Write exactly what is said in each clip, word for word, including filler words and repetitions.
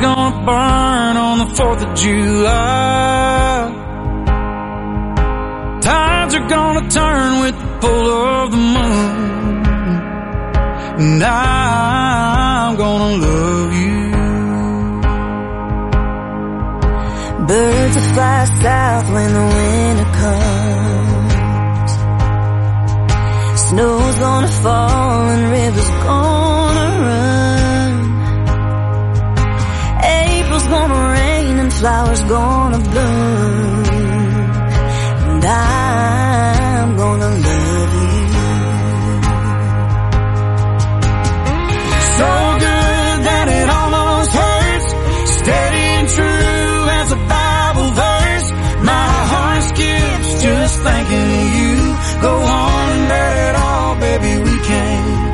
gonna burn on the fourth of July. Tides are gonna turn with the pull of the moon. And I'm gonna love you. Birds will fly south when the winter comes. Snow's gonna fall and rivers gonna run. April's gonna rain and flowers gonna bloom. And I'm gonna love you. So good that it almost hurts. Steady and true as a Bible verse. My heart skips just thinking of you. Go on and let it all, baby, we can't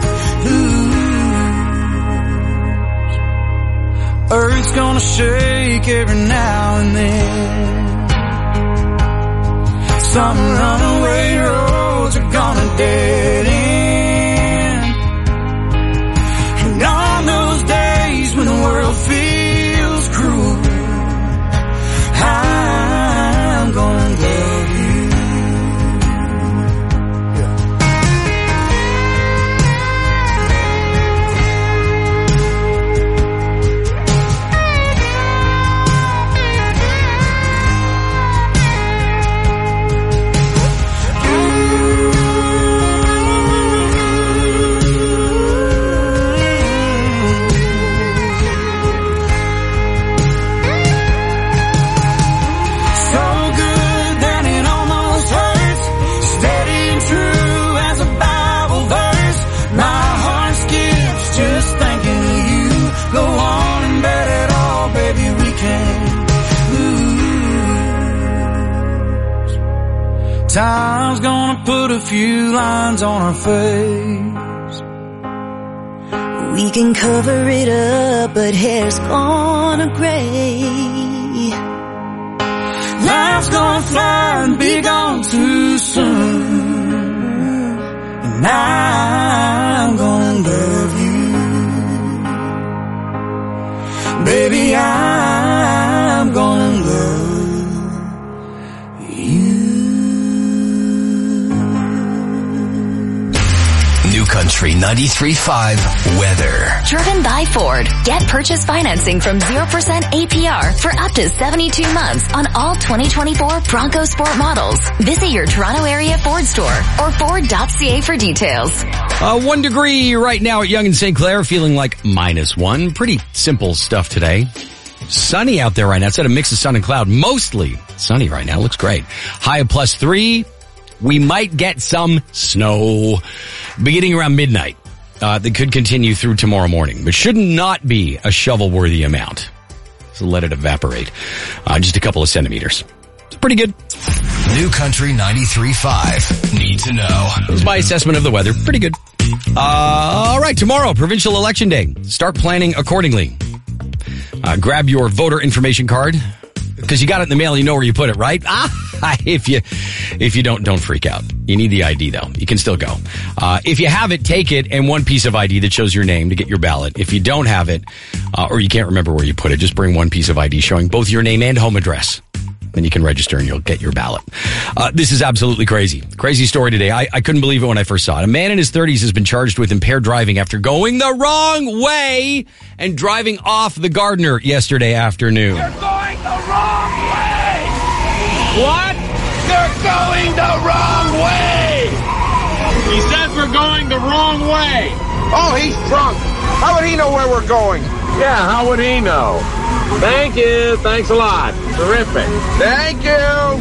lose. Earth's gonna shake every now and then. Some runaway roads are gonna dead end. And on those days when the world feels cruel, I'm gonna love you. Time's gonna put a few lines on our face. We can cover it up, but hair's gonna gray. Life's gonna fly and be gone too soon. And I'm gonna love you. Baby, I'm gonna love you. Country ninety-three point five weather. Driven by Ford. Get purchase financing from zero percent A P R for up to seventy-two months on all twenty twenty-four Bronco Sport models. Visit your Toronto area Ford store or Ford dot C A for details. Uh, one degree right now at Yonge and Saint Clair, feeling like minus one. Pretty simple stuff today. Sunny out there right now. It's at a mix of sun and cloud. Mostly sunny right now. Looks great. High of plus three. We might get some snow beginning around midnight. Uh, that could continue through tomorrow morning, but should not be a shovel-worthy amount. So let it evaporate. Uh, just a couple of centimeters. It's pretty good. New Country ninety-three point five. Need to know. This is my assessment of the weather. Pretty good. Uh, all right, tomorrow, provincial election day. Start planning accordingly. Uh, grab your voter information card. Because you got it in the mail, you know where you put it, right? Ah, if you, if you don't, don't freak out. You need the I D though. You can still go. Uh, if you have it, take it and one piece of I D that shows your name to get your ballot. If you don't have it, uh, or you can't remember where you put it, just bring one piece of I D showing both your name and home address. Then you can register and you'll get your ballot. Uh, this is absolutely crazy. Crazy story today. I, I couldn't believe it when I first saw it. A man in his thirties has been charged with impaired driving after going the wrong way and driving off the Gardiner yesterday afternoon. You're going the wrong way! What? You're going the wrong way! He says we're going the wrong way. Oh, he's drunk. How would he know where we're going? Yeah, how would he know? Thank you. Thanks a lot. Terrific. Thank you.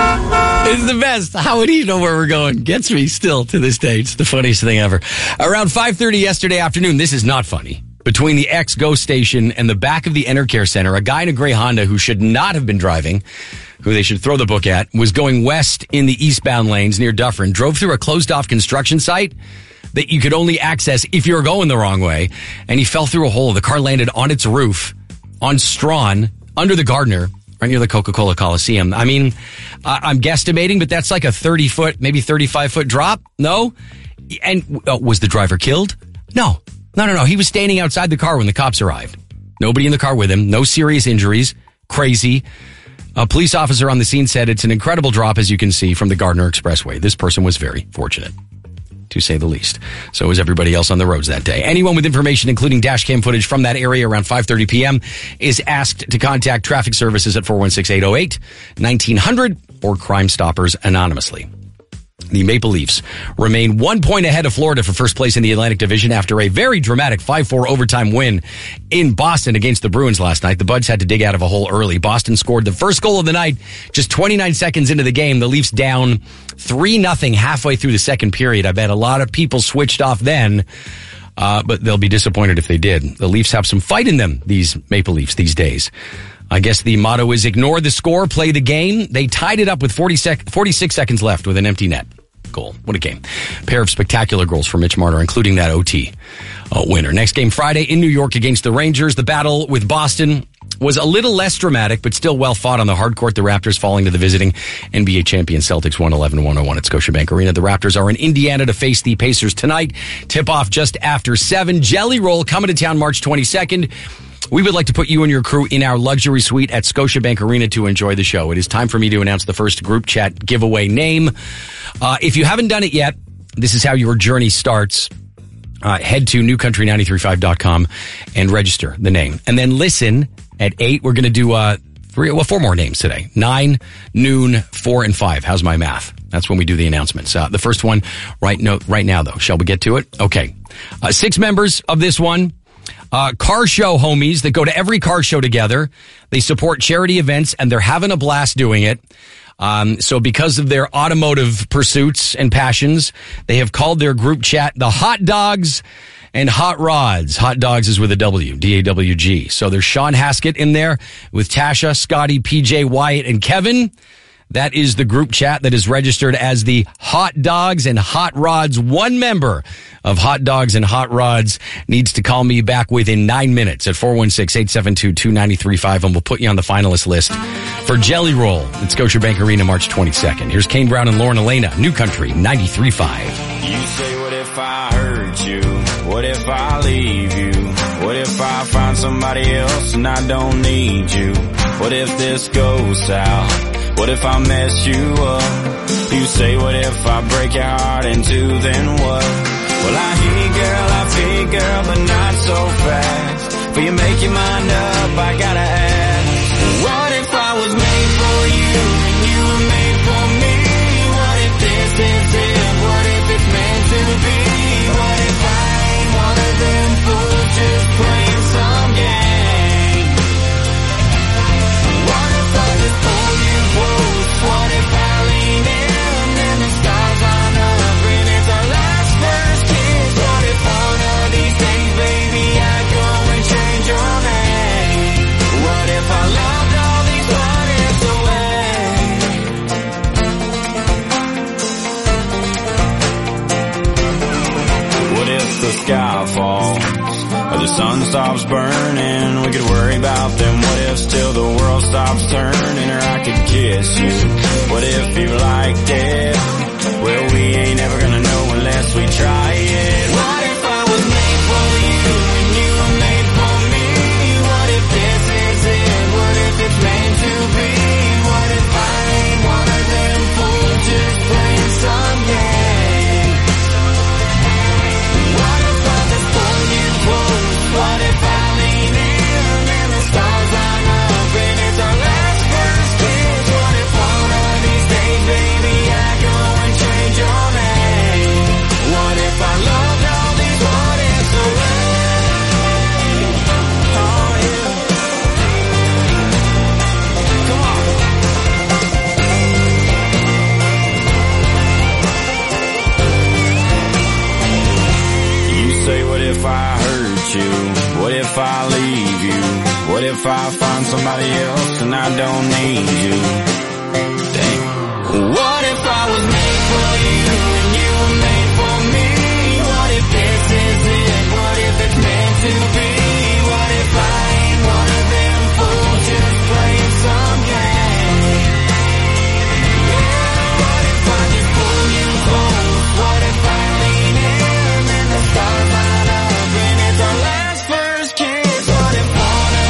It's the best. How would he know where we're going? Gets me still to this day. It's the funniest thing ever. Around five thirty yesterday afternoon, this is not funny. Between the ex-Go station and the back of the Enercare Center, a guy in a gray Honda who should not have been driving, who they should throw the book at, was going west in the eastbound lanes near Dufferin, drove through a closed-off construction site that you could only access if you were going the wrong way, and he fell through a hole. The car landed on its roof on Strawn, under the Gardiner, right near the Coca-Cola Coliseum. I mean, I'm guesstimating, but that's like a thirty-foot, maybe thirty-five-foot drop. No? And uh, was the driver killed? No. No, no, no. He was standing outside the car when the cops arrived. Nobody in the car with him. No serious injuries. Crazy. A police officer on the scene said it's an incredible drop, as you can see, from the Gardner Expressway. This person was very fortunate, to say the least. So was everybody else on the roads that day. Anyone with information, including dash cam footage from that area around five thirty p.m., is asked to contact traffic services at four one six, eight oh eight, nineteen hundred or Crime Stoppers anonymously. The Maple Leafs remain one point ahead of Florida for first place in the Atlantic Division after a very dramatic five four overtime win in Boston against the Bruins last night. The Buds had to dig out of a hole early. Boston scored the first goal of the night just twenty-nine seconds into the game. The Leafs down three nothing halfway through the second period. I bet a lot of people switched off then, uh, but they'll be disappointed if they did. The Leafs have some fight in them, these Maple Leafs, these days. I guess the motto is ignore the score, play the game. They tied it up with forty sec- forty-six seconds left with an empty net goal. What a game. Pair of spectacular goals for Mitch Marner, including that O T uh, winner. Next game Friday in New York against the Rangers. The battle with Boston was a little less dramatic, but still well fought on the hard court. The Raptors falling to the visiting N B A champion Celtics one eleven to one oh one at Scotiabank Arena. The Raptors are in Indiana to face the Pacers tonight. Tip-off just after seven. Jelly Roll coming to town March twenty-second. We would like to put you and your crew in our luxury suite at Scotiabank Arena to enjoy the show. It is time for me to announce the first group chat giveaway name. Uh, if you haven't done it yet, this is how your journey starts. Uh, head to new country nine three five dot com and register the name. And then listen at eight. We're going to do uh, three, well, four more names today. Nine, noon, four, and five. How's my math? That's when we do the announcements. Uh, the first one right, no, right now, though. Shall we get to it? Okay. Uh, six members of this one. Uh, car show homies that go to every car show together. They support charity events and they're having a blast doing it. Um, so because of their automotive pursuits and passions, they have called their group chat the Hot Dogs and Hot Rods. Hot Dogs is with a W, D A W G. So there's Sean Haskett in there with Tasha, Scotty, P J, Wyatt, and Kevin. That is the group chat that is registered as the Hot Dogs and Hot Rods. One member of Hot Dogs and Hot Rods needs to call me back within nine minutes at four one six, eight seven two, two nine three five, and we'll put you on the finalist list for Jelly Roll at Scotiabank Arena March twenty-second. Here's Kane Brown and Lauren Elena, New Country ninety-three point five. You say, what if I hurt you? What if I leave you? What if I find somebody else and I don't need you? What if this goes south? What if I mess you up? You say, what if I break your heart in two, then what? Well, I hear you, girl, I feel you, girl, but not so fast. Before you make your mind up, I gotta ask, what if I was made for you and you were made for me? What if this is it? What if it's meant to be? What if I ain't one of them fools just playing some game? What if I just pull you close? What if I lean in and the stars line up and it's our last first kiss? What if one of these days, baby, I go and change your name? What if I loved all these what ifs away? What if the sky falls or the sun stops burning? We could worry about them. What if still the world stops turning? Or I could kiss you. What if you liked it? Well, we ain't ever gonna know unless we try it. What if I was made for you and you were made for me? What if this is it? What if it's meant to be? What if I ain't one of them fools just playing some game? What if I just pull you close? What if I lean in and the stars line up and it's our last first kiss? What if one of these days, baby, I go and change your name? What if I loved all these what ifs away? Oh yeah. Come on. You say, what if I hurt you? What if I leave you? What if I find somebody else and I don't need you? Damn. What if I was made for you and you were made for me? What if this is it? What if it's meant to be? What if I ain't one of them fools just playing some game? Yeah, what if I just pull you close? What if I lean in and the stars line up and it's our last first kiss? What if one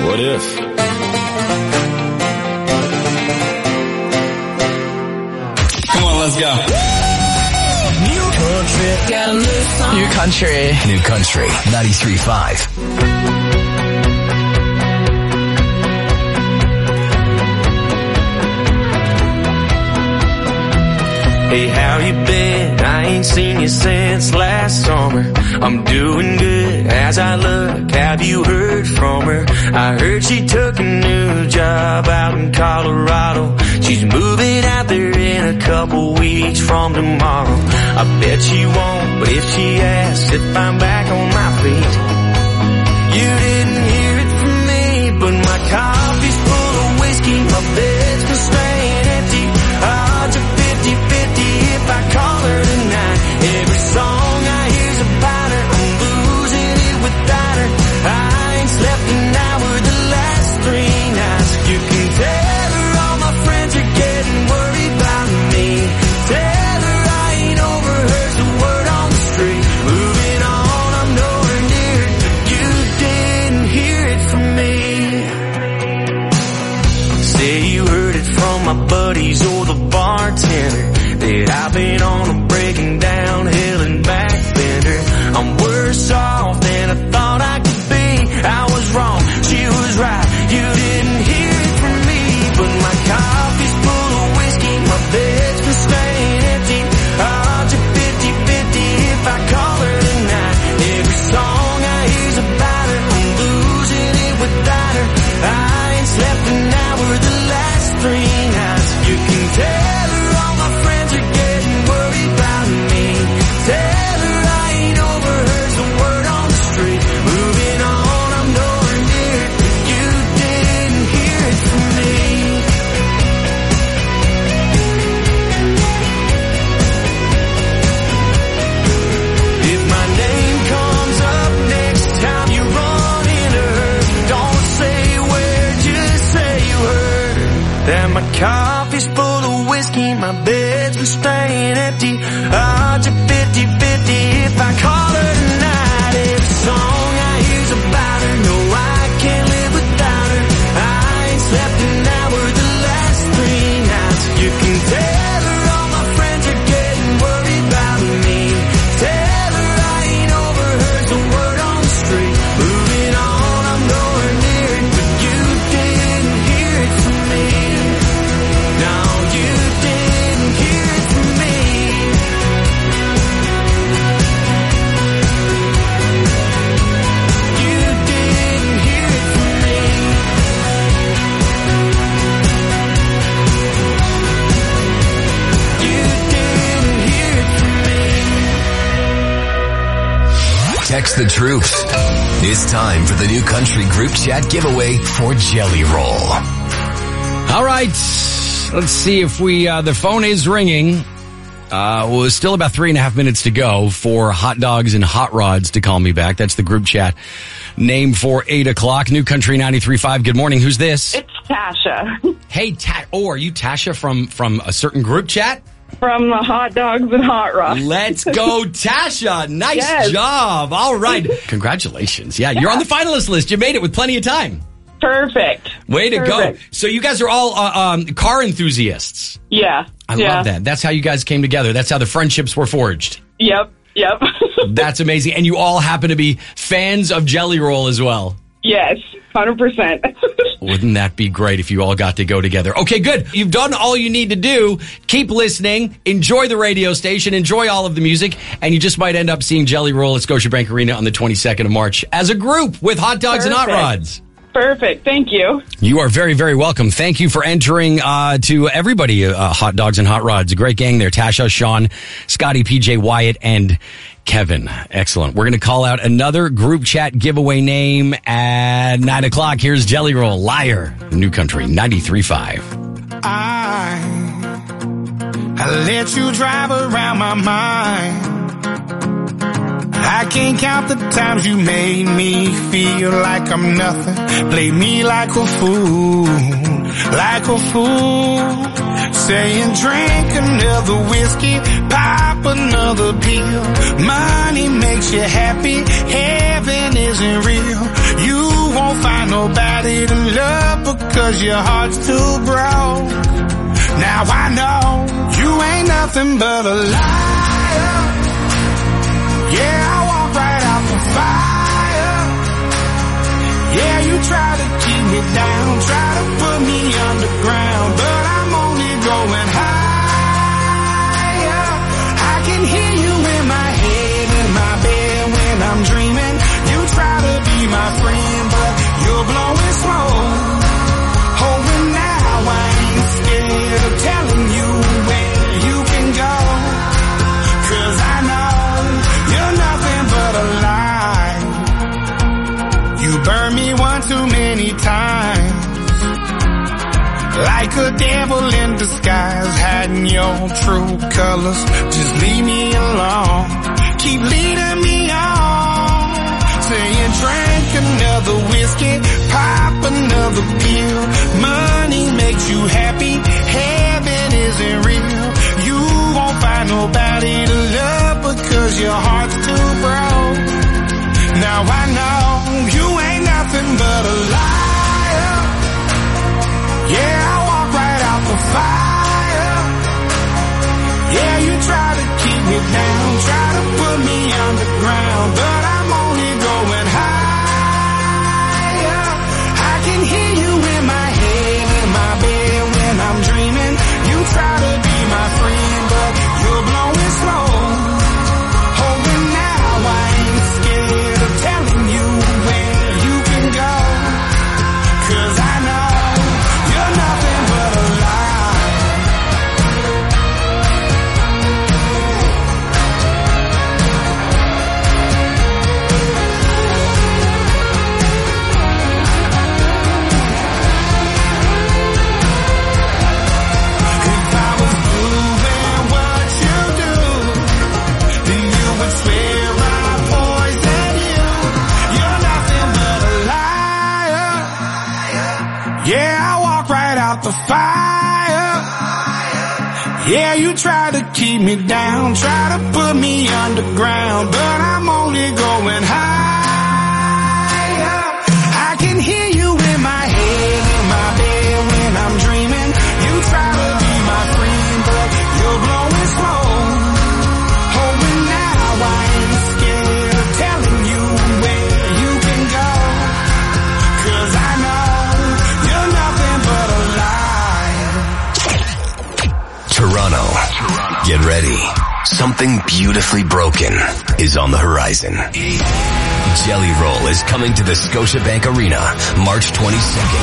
What if? Come on, let's go. New country, got a new song. New country. New country ninety-three point five. Hey, how you been? I ain't seen you since last summer. I'm doing good as I look. Have you heard from her? I heard she took a new job out in Colorado. She's moving out there in a couple weeks from tomorrow. I bet she won't, but if she asks if I'm back on my feet, you didn't hear it from me, but my coffee's full of whiskey, my bed's been staying empty. Odds are fifty-fifty if I call her tonight. Every song I hear's about her, I'm losing it without her. I ain't slept an hour the last three nights. You can tell her all my friends are getting worried about me. Tell her I ain't over her's the word on the street. Moving on, I'm nowhere near it, but you didn't hear it from me. Say you heard it from my buddies or the bartender that I've been on a breaking down hill and back bender. I'm worse off than I thought I could be. I was wrong, she was right. You didn't hear it from me, but my coffee's full of whiskey, my bed's been staying empty. Odds are fifty-fifty if I call her tonight. Every song I hear's about her, I'm losing it without her. I ain't slept an hour the last three nights. You can tell her all my friends are getting worried about me. Tell her I ain't over her's the word on the street. Moving on, I'm nowhere near it, but you didn't hear it from me. If my name comes up next time you run into her, don't say where, just say you heard that my coffee's full of whiskey, my bed's been staying empty. Odds are fifty-fifty if I call her tonight. Every song I hear's about her, no, I can't live without her. I ain't slept an hour the last three nights. You can tell her all my friends are getting worried about me. Tell her I ain't over her's the word on the street. Moving on, I'm nowhere near it, but you didn't hear it from me. No, you didn't hear it from me. You didn't hear it from me. You didn't hear it from me. Text the troops. It's time for the New Country Group Chat giveaway for Jelly Roll. All right. Let's see if we, uh, the phone is ringing. Uh, well, it's still about three and a half minutes to go for Hot Dogs and Hot Rods to call me back. That's the group chat name for eight o'clock. New Country ninety-three point five. Good morning. Who's this? It's Tasha Hey, Ta- oh, are you Tasha from, from a certain group chat? from the Hot Dogs and Hot Rods. Let's go, Tasha. Nice Yes. job. All right. Congratulations. Yeah, you're on the finalist list. You made it with plenty of time. Perfect. Way to Perfect. go. So you guys are all uh, um, car enthusiasts. Yeah. I yeah. love that. That's how you guys came together. That's how the friendships were forged. Yep. Yep. That's amazing. And you all happen to be fans of Jelly Roll as well. Yes. one hundred percent. Wouldn't that be great if you all got to go together? Okay, good. You've done all you need to do. Keep listening. Enjoy the radio station. Enjoy all of the music. And you just might end up seeing Jelly Roll at Scotiabank Arena on the twenty-second of March as a group with Hot Dogs and Hot Perfect. Rods. Perfect. Thank you. You are very, very welcome. Thank you for entering uh, to everybody, uh, Hot Dogs and Hot Rods. A great gang there. Tasha, Sean, Scotty, P J, Wyatt, and Kevin. Excellent. We're going to call out another group chat giveaway name at nine o'clock. Here's Jelly Roll, Liar, New Country, ninety-three point five. I, I let you drive around my mind. I can't count the times you made me feel like I'm nothing. Play me like a fool, like a fool. Saying drink another whiskey, pop another pill. Money makes you happy, heaven isn't real. You won't find nobody because your heart's too broke. Now I know you ain't nothing but a liar. Yeah, I walk right out the fire. Yeah, you try to keep me down, try to put me underground, but I'm only going higher. I can hear you in my head, in my bed when I'm dreaming. You try to be my friend, but you're blowing smoke. Oh, and now I ain't scared of telling you where you can go, 'cause I know you're nothing but a lie. You burned me one too many times, like a devil in disguise, hiding your true colors. Just leave me alone, keep leading me on, saying drink another whiskey, pop another pill. Money makes you happy, heaven isn't real. You won't find nobody to love because your heart's too broke. Now I know you ain't nothing but a liar. Yeah, I walk right out the fire. Yeah, you try to keep me down, try to put me underground, but I'm only going higher. I can hear you in my head, in my bed when I'm dreaming. You try to be my friend, but you're blowing smoke. Oh, and now I ain't scared of telling you where you can go, 'cause I know you're nothing but a lie. If I was doing what you do, then you would swear I poisoned you. You're nothing but a liar. Yeah, I walk right out the fire. Yeah, you try to keep me down, try to put me underground, but I'm only going higher. I can hear you in my head, in my bed when I'm dreaming. You try to be my friend, but you're blowing smoke. Oh, and now I ain't scared of telling you where you can go, 'cause I know you're nothing but a lie. Toronto. Get ready. Something beautifully broken is on the horizon. Jelly Roll is coming to the Scotiabank Arena March twenty-second.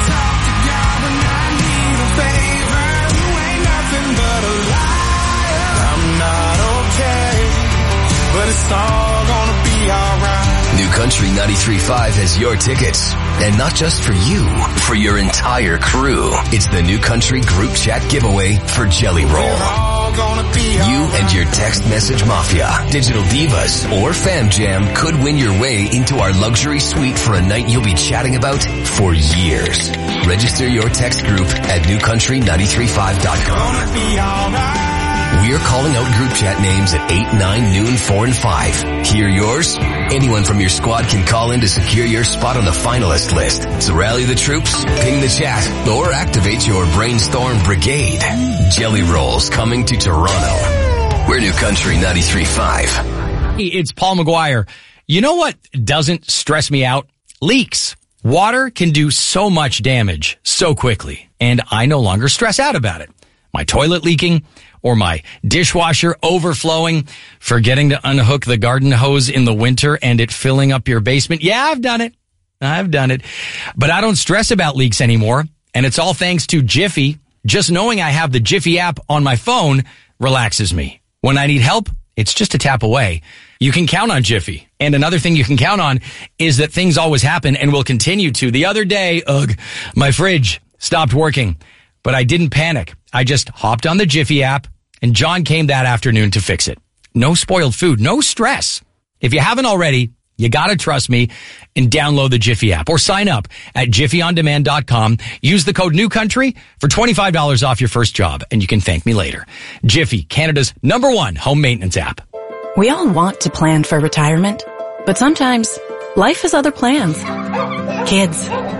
I'm not okay, but it's all gonna be alright. New Country ninety-three point five has your tickets. And not just for you, for your entire crew. It's the New Country Group Chat giveaway for Jelly Roll. You and your text message mafia, digital divas, or fam jam could win your way into our luxury suite for a night you'll be chatting about for years. Register your text group at new country nine three five dot com. We're calling out group chat names at eight, nine, noon, four, and five. Hear yours? Anyone from your squad can call in to secure your spot on the finalist list. So rally the troops, ping the chat, or activate your brainstorm brigade. Jelly Rolls coming to Toronto. We're New Country ninety-three point five. It's Paul McGuire. You know what doesn't stress me out? Leaks. Water can do so much damage so quickly, and I no longer stress out about it. My toilet leaking, or my dishwasher overflowing, forgetting to unhook the garden hose in the winter and it filling up your basement. Yeah, I've done it. I've done it. But I don't stress about leaks anymore, and it's all thanks to Jiffy. Just knowing I have the Jiffy app on my phone relaxes me. When I need help, it's just a tap away. You can count on Jiffy. And another thing you can count on is that things always happen and will continue to. The other day, ugh, my fridge stopped working. But I didn't panic. I just hopped on the Jiffy app, and John came that afternoon to fix it. No spoiled food, no stress. If you haven't already, you gotta trust me and download the Jiffy app or sign up at jiffy on demand dot com. Use the code NEWCOUNTRY for twenty-five dollars off your first job, and you can thank me later. Jiffy, Canada's number one home maintenance app. We all want to plan for retirement, but sometimes life has other plans. Kids,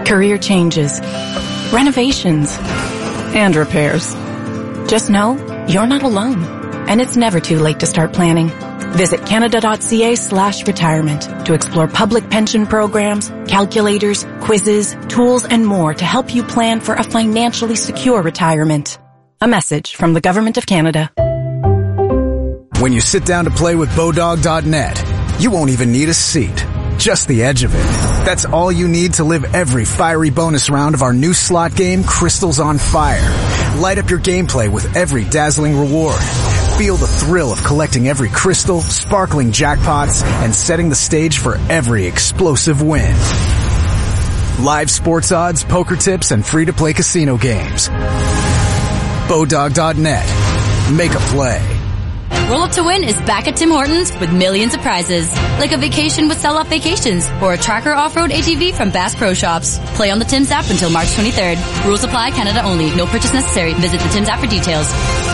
career changes, renovations, and repairs. Just know you're not alone, and it's never too late to start planning. Visit Canada.ca slash retirement to explore public pension programs, calculators, quizzes, tools, and more to help you plan for a financially secure retirement. A message from the Government of Canada. When you sit down to play with Bodog dot net, you won't even need a seat, just the edge of it. That's all you need to live every fiery bonus round of our new slot game, Crystals on Fire. Light up your gameplay with every dazzling reward. Feel the thrill of collecting every crystal, sparkling jackpots, and setting the stage for every explosive win. Live sports odds, poker tips, and free-to-play casino games. Bodog dot net. Make a play. Roll Up to Win is back at Tim Hortons with millions of prizes, like a vacation with Sell Up Vacations or a Tracker Off-Road A T V from Bass Pro Shops. Play on the Tim's app until March twenty-third. Rules apply, Canada only. No purchase necessary. Visit the Tim's app for details.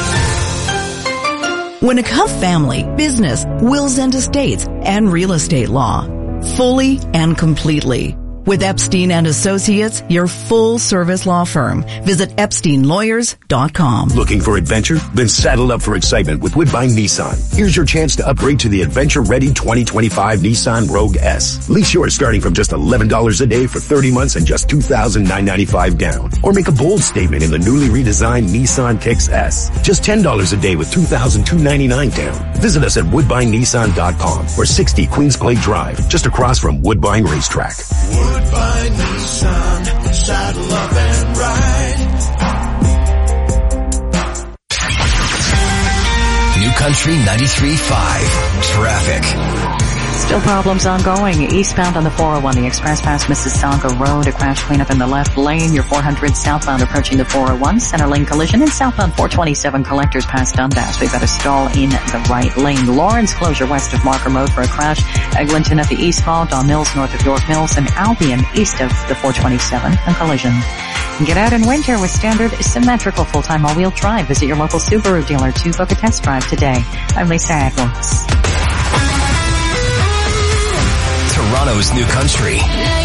Winnick Family, Business, Wills and Estates, and Real Estate Law. Fully and completely. With Epstein and Associates, your full-service law firm. Visit Epstein Lawyers dot com. Looking for adventure? Then saddle up for excitement with Woodbine Nissan. Here's your chance to upgrade to the adventure-ready twenty twenty-five Nissan Rogue S. Lease yours starting from just eleven dollars a day for thirty months and just two thousand nine hundred ninety-five dollars down. Or make a bold statement in the newly redesigned Nissan Kicks S. Just ten dollars a day with two thousand two hundred ninety-nine dollars down. Visit us at Woodbine Nissan dot com or sixty Queens Clay Drive, just across from Woodbine Racetrack. Woodbine Nissan, saddle up and ride. New Country ninety-three point five. Traffic. Still problems ongoing. Eastbound on the four oh one, the express past Mississauga Road, a crash cleanup in the left lane. Your four hundred southbound approaching the four oh one, center lane collision, and southbound four twenty-seven collectors past Dundas. We've got a stall in the right lane. Lawrence closure west of Markham Road for a crash. Eglinton at the East Mall, Don Mills north of York Mills, and Albion east of the four twenty-seven, a collision. Get out in winter with standard symmetrical full-time all-wheel drive. Visit your local Subaru dealer to book a test drive today. I'm Lisa Edwards. Toronto's New Country.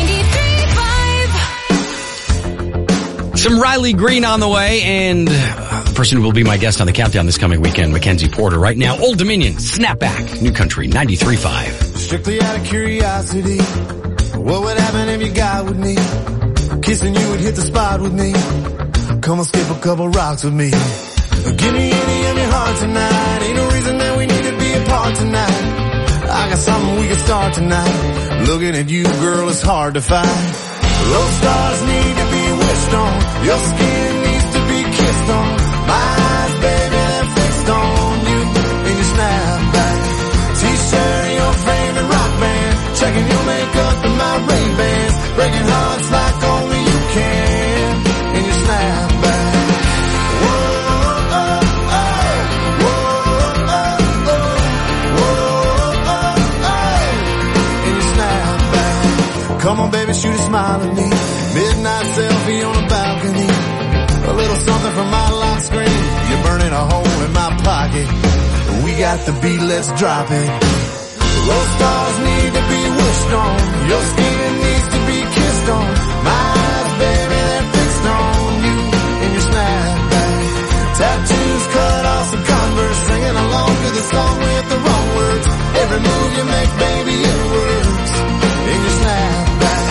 Some Riley Green on the way, and uh, the person who will be my guest on the countdown this coming weekend, Mackenzie Porter. Right now, Old Dominion, Snapback, New Country, ninety-three point five. Strictly out of curiosity, what would happen if you got with me? Kissing you would hit the spot with me. Come and skip a couple rocks with me. Give me any of your heart tonight. Ain't no reason that we need to be apart tonight. I got something we can start tonight. Looking at you, girl, it's hard to find. Those stars need to be wished on. Your skin needs to be kissed on. My eyes, baby, they're fixed on you in your snapback. T-shirt, your favorite rock band. Checking your makeup and my Ray-Bans. Breaking hearts like only you can in your snapback. Come on, baby, shoot a smile at me. Midnight selfie on a balcony. A little something from my lock screen. You're burning a hole in my pocket. We got the beat, let's drop it. Those stars need to be wished on. Your skin needs to be kissed on. My eyes, baby, they're fixed on you in your snapback. Tattoos cut off some Converse. Singing along to the song with the wrong words. Every move you make, baby, it works in your snapback.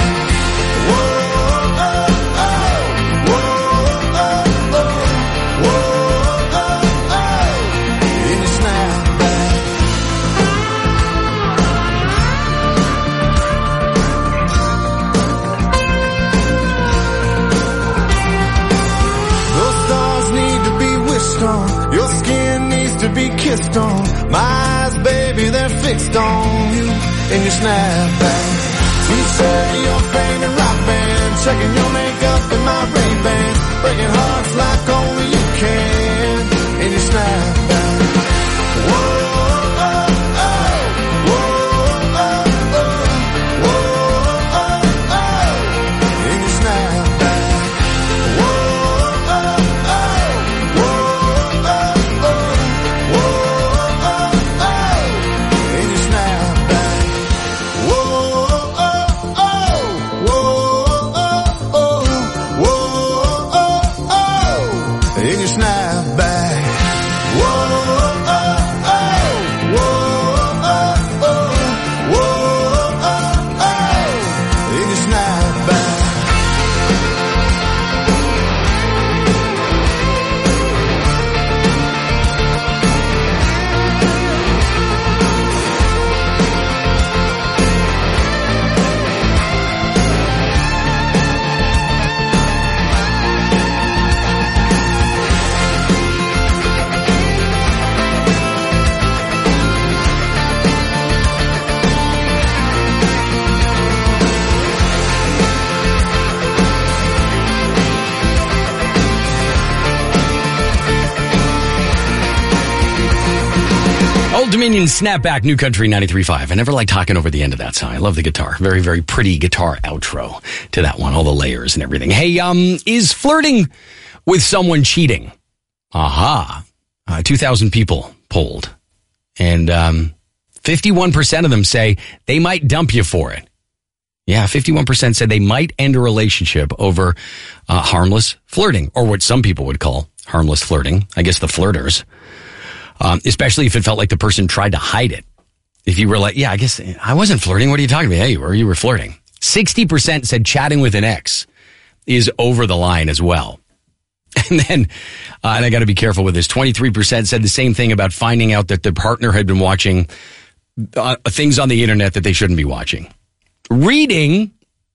Your skin needs to be kissed on. My eyes, baby, they're fixed on you in your snapback. T-shirt, your favorite rock band. Checking your makeup in my Ray-Bans. Breaking hearts like only you can in your snapback. Whoa. Old Dominion Snapback, New Country ninety-three point five. I never like talking over the end of that song. I love the guitar. Very, very pretty guitar outro to that one. All the layers and everything. Hey, um, is flirting with someone cheating? Aha. Uh, two thousand people polled. And um, fifty-one percent of them say they might dump you for it. Yeah, fifty-one percent said they might end a relationship over uh, harmless flirting, or what some people would call harmless flirting. I guess the flirters. Um, especially if it felt like the person tried to hide it. If you were like, yeah, I guess I wasn't flirting. What are you talking about? Yeah, you were. You were flirting. sixty percent said chatting with an ex is over the line as well. And then, uh, and I got to be careful with this, twenty-three percent said the same thing about finding out that their partner had been watching uh, things on the internet that they shouldn't be watching. Reading,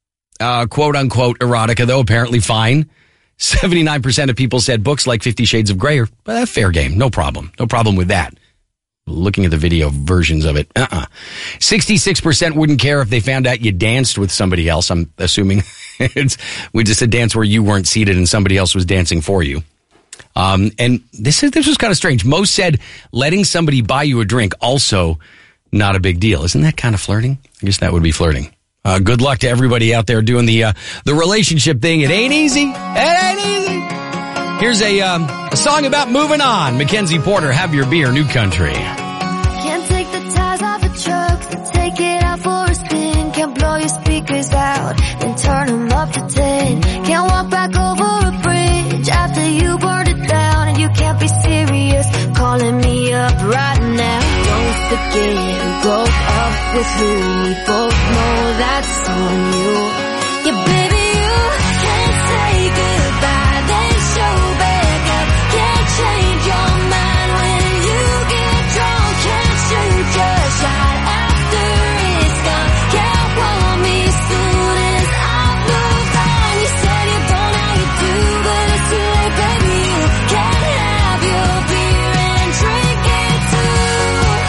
uh, quote unquote, erotica, though, apparently fine. seventy-nine percent of people said books like Fifty Shades of Grey are uh, fair game. No problem. No problem with that. Looking at the video versions of it. Uh-uh. sixty-six percent wouldn't care if they found out you danced with somebody else. I'm assuming it's, we just a dance where you weren't seated and somebody else was dancing for you. Um, and this is, this was kind of strange. Most said letting somebody buy you a drink also not a big deal. Isn't that kind of flirting? I guess that would be flirting. Uh, good luck to everybody out there doing the, uh, the relationship thing. It ain't easy. It ain't easy. Here's a, um, a song about moving on. Mackenzie Porter, Have Your Beer, New Country. Can't take the tires off a truck and take it out for a spin. Can't blow your speakers out and turn them up to ten. Can't walk back over a bridge after you burned it down. And you can't be serious calling me up right now. Don't forget who broke up with who. We both know that's on you. Yeah, baby, you can't say goodbye, then show back up. Can't change your mind when you get drunk. Can't shoot your shot after it's gone. Can't want me soon as I've moved on. You said you don't know you do, but it's too late, baby. You can't have your beer and drink it too.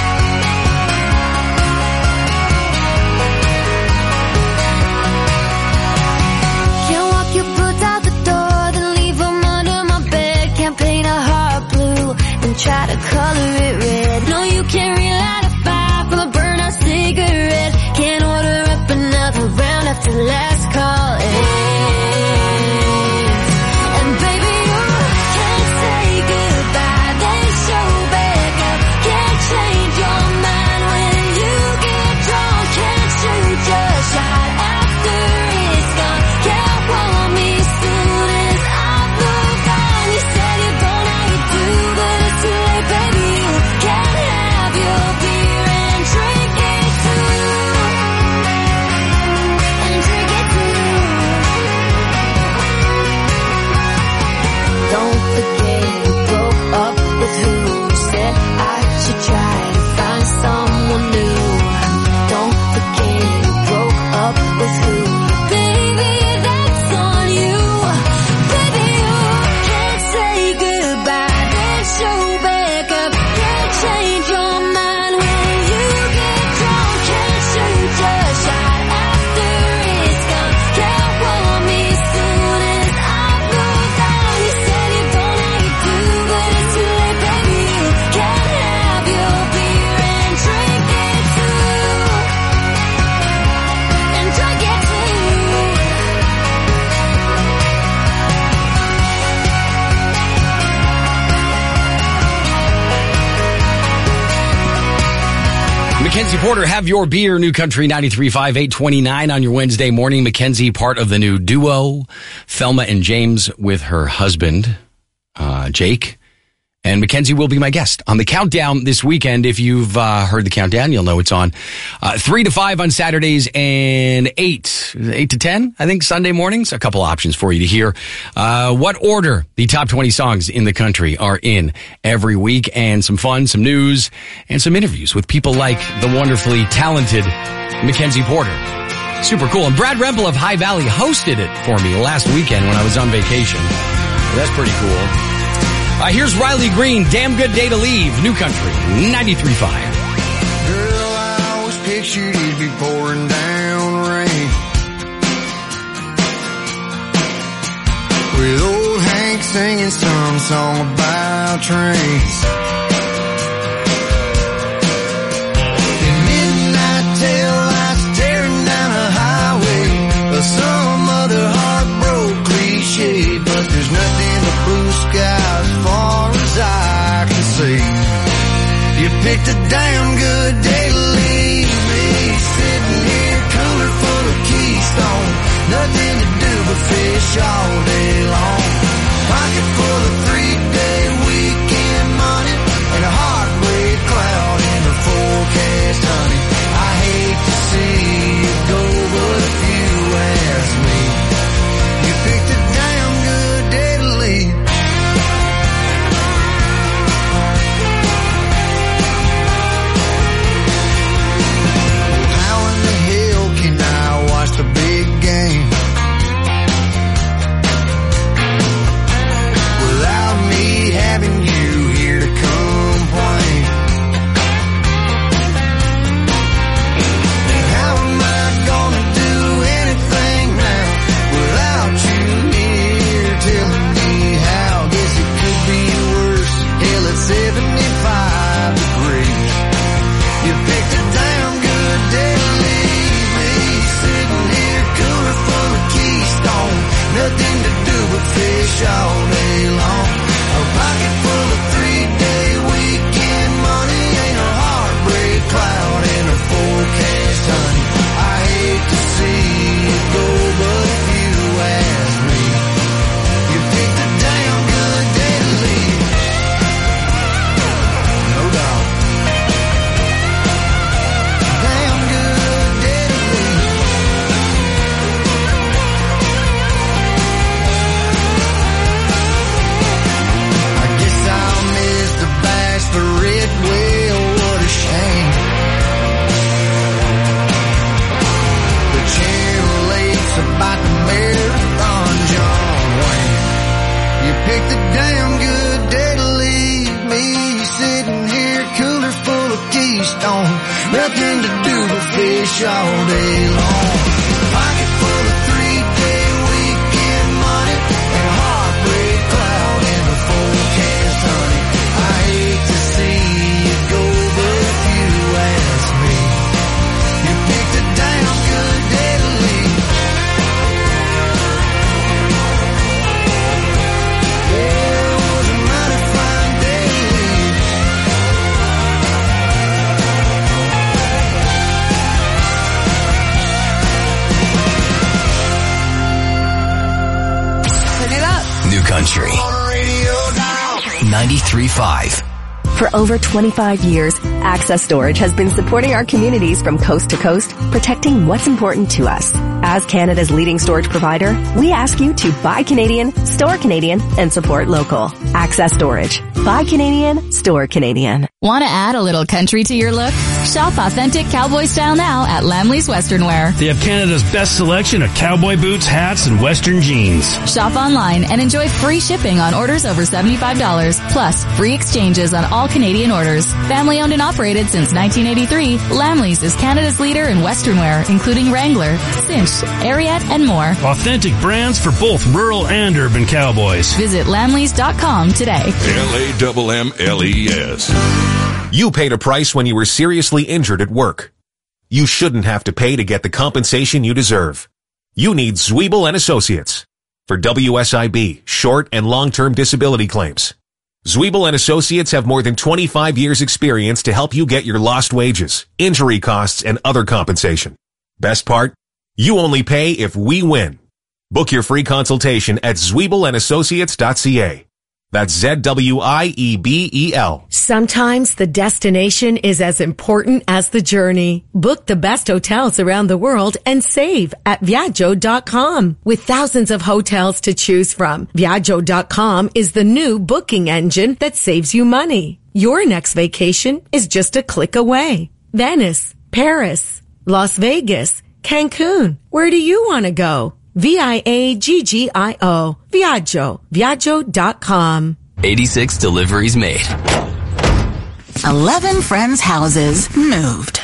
Can't walk your boots out the door, then leave them under my bed. Can't paint a heart blue and try to color it red. No, you can't relight a fire from a burnt-out cigarette. Can't order up another round after last call ends. And baby, you can't say goodbye, then show back up. Can't change your mind when you get drunk. Can't shoot your shot after it's gone. Can't want me soon as I've moved on. You said you don't know you do, but it's too late, baby. You can't have your beer and drink it too. And drink it too. Don't forget who broke up with who. Said I should try to find someone new. Don't forget who broke up with who. Baby, that's on you. Baby, you can't say goodbye, then show back up. Can't change your mind when you get drunk. Can't shoot your shot after it's gone. Can't want me soon as I've moved on. You said you don't know you do, but it's too late, baby. You can't have your beer and drink it too. And drink it too. Mackenzie Porter, Have Your Beer, New Country ninety-three point five, eight twenty-nine on your Wednesday morning. Mackenzie, part of the new duo, Thelma and James, with her husband, uh, Jake. And Mackenzie will be my guest on the countdown this weekend. If you've uh, heard the countdown, you'll know it's on uh, three to five on Saturdays and eight, eight to ten, I think, Sunday mornings. A couple options for you to hear uh, what order the top twenty songs in the country are in every week, and some fun, some news, and some interviews with people like the wonderfully talented Mackenzie Porter. Super cool. And Brad Rempel of High Valley hosted it for me last weekend when I was on vacation. That's pretty cool. Uh, here's Riley Green, Damn Good Day to Leave, New Country, ninety-three point five. Girl, I always pictured you'd be pouring down rain with old Hank singing some song about trains. picked a damn good day to leave me. Sitting here, cooler full of Keystone. Nothing to do but fish all day long. Pocket full of three-day weekend money and a heartbreak cloud in the forecast, honey. I hate to see you go, but if you ask me, you picked a damn good day to leave. How in the hell can I watch the big game without me having you here to complain? And how am I gonna do anything now without you here telling me how? Guess it could be worse. Hell, it's seventy-five degrees. You picked a damn good day to leave me. Sitting here, cooler full of Keystone. Nothing to do but fish all day long. A pocket full of three-day weekend money. Ain't a heartbreak cloud in a forecast, honey. I hate to see you go, but if you ask me, you picked a damn good day to leave. No doubt. Damn good day to leave. I guess I'll miss the bachelorette. Well, what a shame. The Channel eight's about the marathon, John Wayne. You picked a damn good day to leave me. Sitting here, cooler full of Keystone. Nothing to do but fish all day long. Pocket full of three-day weekend money and a heartbreak cloud in the forecast, honey. I hate to see you go, but if you ask me, you picked a damn good day to leave. Yeah, it was a mighty fine day to leave. Turn it up. New Country ninety-three point five. For over twenty-five years, Access Storage has been supporting our communities from coast to coast, protecting what's important to us. As Canada's leading storage provider, we ask you to buy Canadian, store Canadian, and support local. Access Storage. Buy Canadian, store Canadian. Want to add a little country to your look? Shop authentic cowboy style now at Lamley's Western Wear. They have Canada's best selection of cowboy boots, hats, and Western jeans. Shop online and enjoy free shipping on orders over seventy-five dollars, plus free exchanges on all Canadian orders. Family owned and operated since nineteen eighty-three, Lamley's is Canada's leader in Western wear, including Wrangler, Cinch, Ariat, and more. Authentic brands for both rural and urban cowboys. Visit lamleys dot com today. L A M M L E S. You paid a price when you were seriously injured at work. You shouldn't have to pay to get the compensation you deserve. You need Zwiebel and Associates for W S I B, short and long-term disability claims. Zwiebel and Associates have more than twenty-five years experience to help you get your lost wages, injury costs, and other compensation. Best part? You only pay if we win. Book your free consultation at zwiebel and associates dot c a. That's Z W I E B E L. Sometimes the destination is as important as the journey. Book the best hotels around the world and save at Viaggio dot com. With thousands of hotels to choose from, Viaggio dot com is the new booking engine that saves you money. Your next vacation is just a click away. Venice, Paris, Las Vegas, Cancun. Where do you want to go? V I A G G I O. Viaggio. Viaggio dot com. eighty-six deliveries made. Eleven friends' houses moved.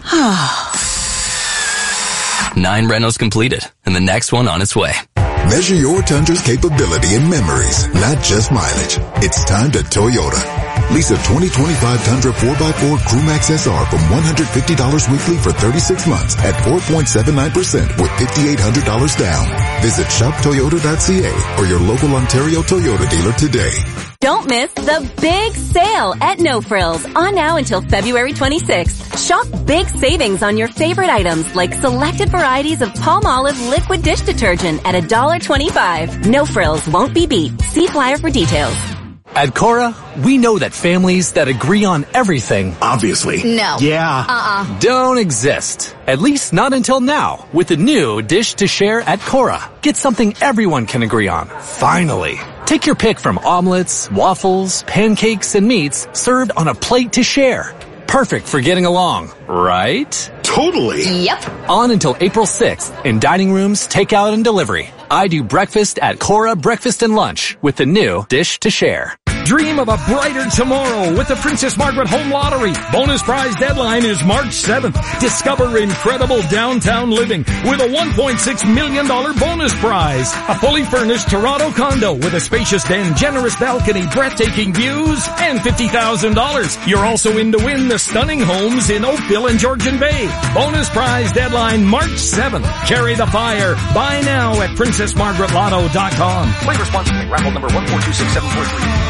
Nine rentals completed, and the next one on its way. Measure your Tundra's capability in memories, not just mileage. It's time to Toyota. Lease a twenty twenty-five Tundra four by four Crewmax S R from one hundred fifty dollars weekly for thirty-six months at four point seven nine percent with five thousand eight hundred dollars down. Visit shop toyota dot c a or your local Ontario Toyota dealer today. Don't miss the big sale at No Frills on now until February twenty-sixth. Shop big savings on your favorite items like selected varieties of Palmolive liquid dish detergent at one dollar twenty-five. No Frills won't be beat. See flyer for details. At Cora, we know that families that agree on everything, obviously, no, yeah, uh-uh, don't exist. At least not until now, with the new Dish to Share at Cora. Get something everyone can agree on, finally. Take your pick from omelets, waffles, pancakes, and meats served on a plate to share. Perfect for getting along, right? Totally. Yep. On until April sixth in dining rooms, takeout, and delivery. I do breakfast at Cora Breakfast and Lunch with the new Dish to Share. Dream of a brighter tomorrow with the Princess Margaret Home Lottery. Bonus prize deadline is March seventh. Discover incredible downtown living with a one point six million dollars bonus prize. A fully furnished Toronto condo with a spacious den, generous balcony, breathtaking views, and fifty thousand dollars. You're also in to win the stunning homes in Oakville and Georgian Bay. Bonus prize deadline March seventh. Carry the fire. Buy now at princess margaret lotto dot com. Play responsibly. Raffle number one four two six seven four three.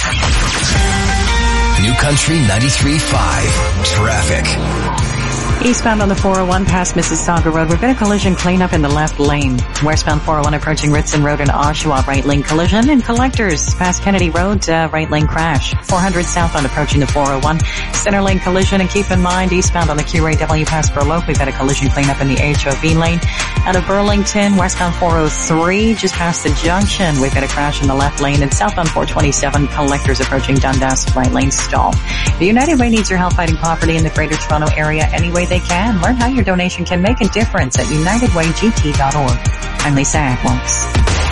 New Country ninety-three point five. Traffic. Eastbound on the four oh one past Mississauga Road, we've got a collision cleanup in the left lane. Westbound four oh one approaching Ritson Road and Oshawa, right lane collision. And Collectors past Kennedy Road, uh, right lane crash. four hundred southbound approaching the four oh one. Center lane collision. And keep in mind, eastbound on the Q R A W past Burloak, we've got a collision cleanup in the H O V lane. Out of Burlington, westbound four oh three, just past the junction, we've got a crash in the left lane. And southbound four twenty-seven, Collectors approaching Dundas, right lane stall. The United Way needs your help fighting poverty in the Greater Toronto Area any way they can. Learn how your donation can make a difference at united way g t dot org. I'm Lisa Ackles.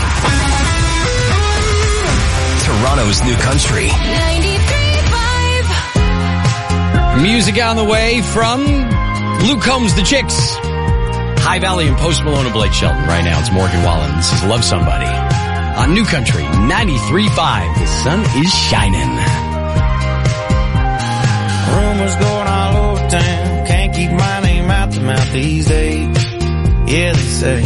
Toronto's New Country. ninety-three point five. Music on the way from Luke Combs, The Chicks, High Valley, and Post Malone and Blake Shelton. Right now it's Morgan Wallen. This is Love Somebody on New Country ninety-three point five. The sun is shining. Rumors going all over town. Can't keep my name out the mouth these days. Yeah, they say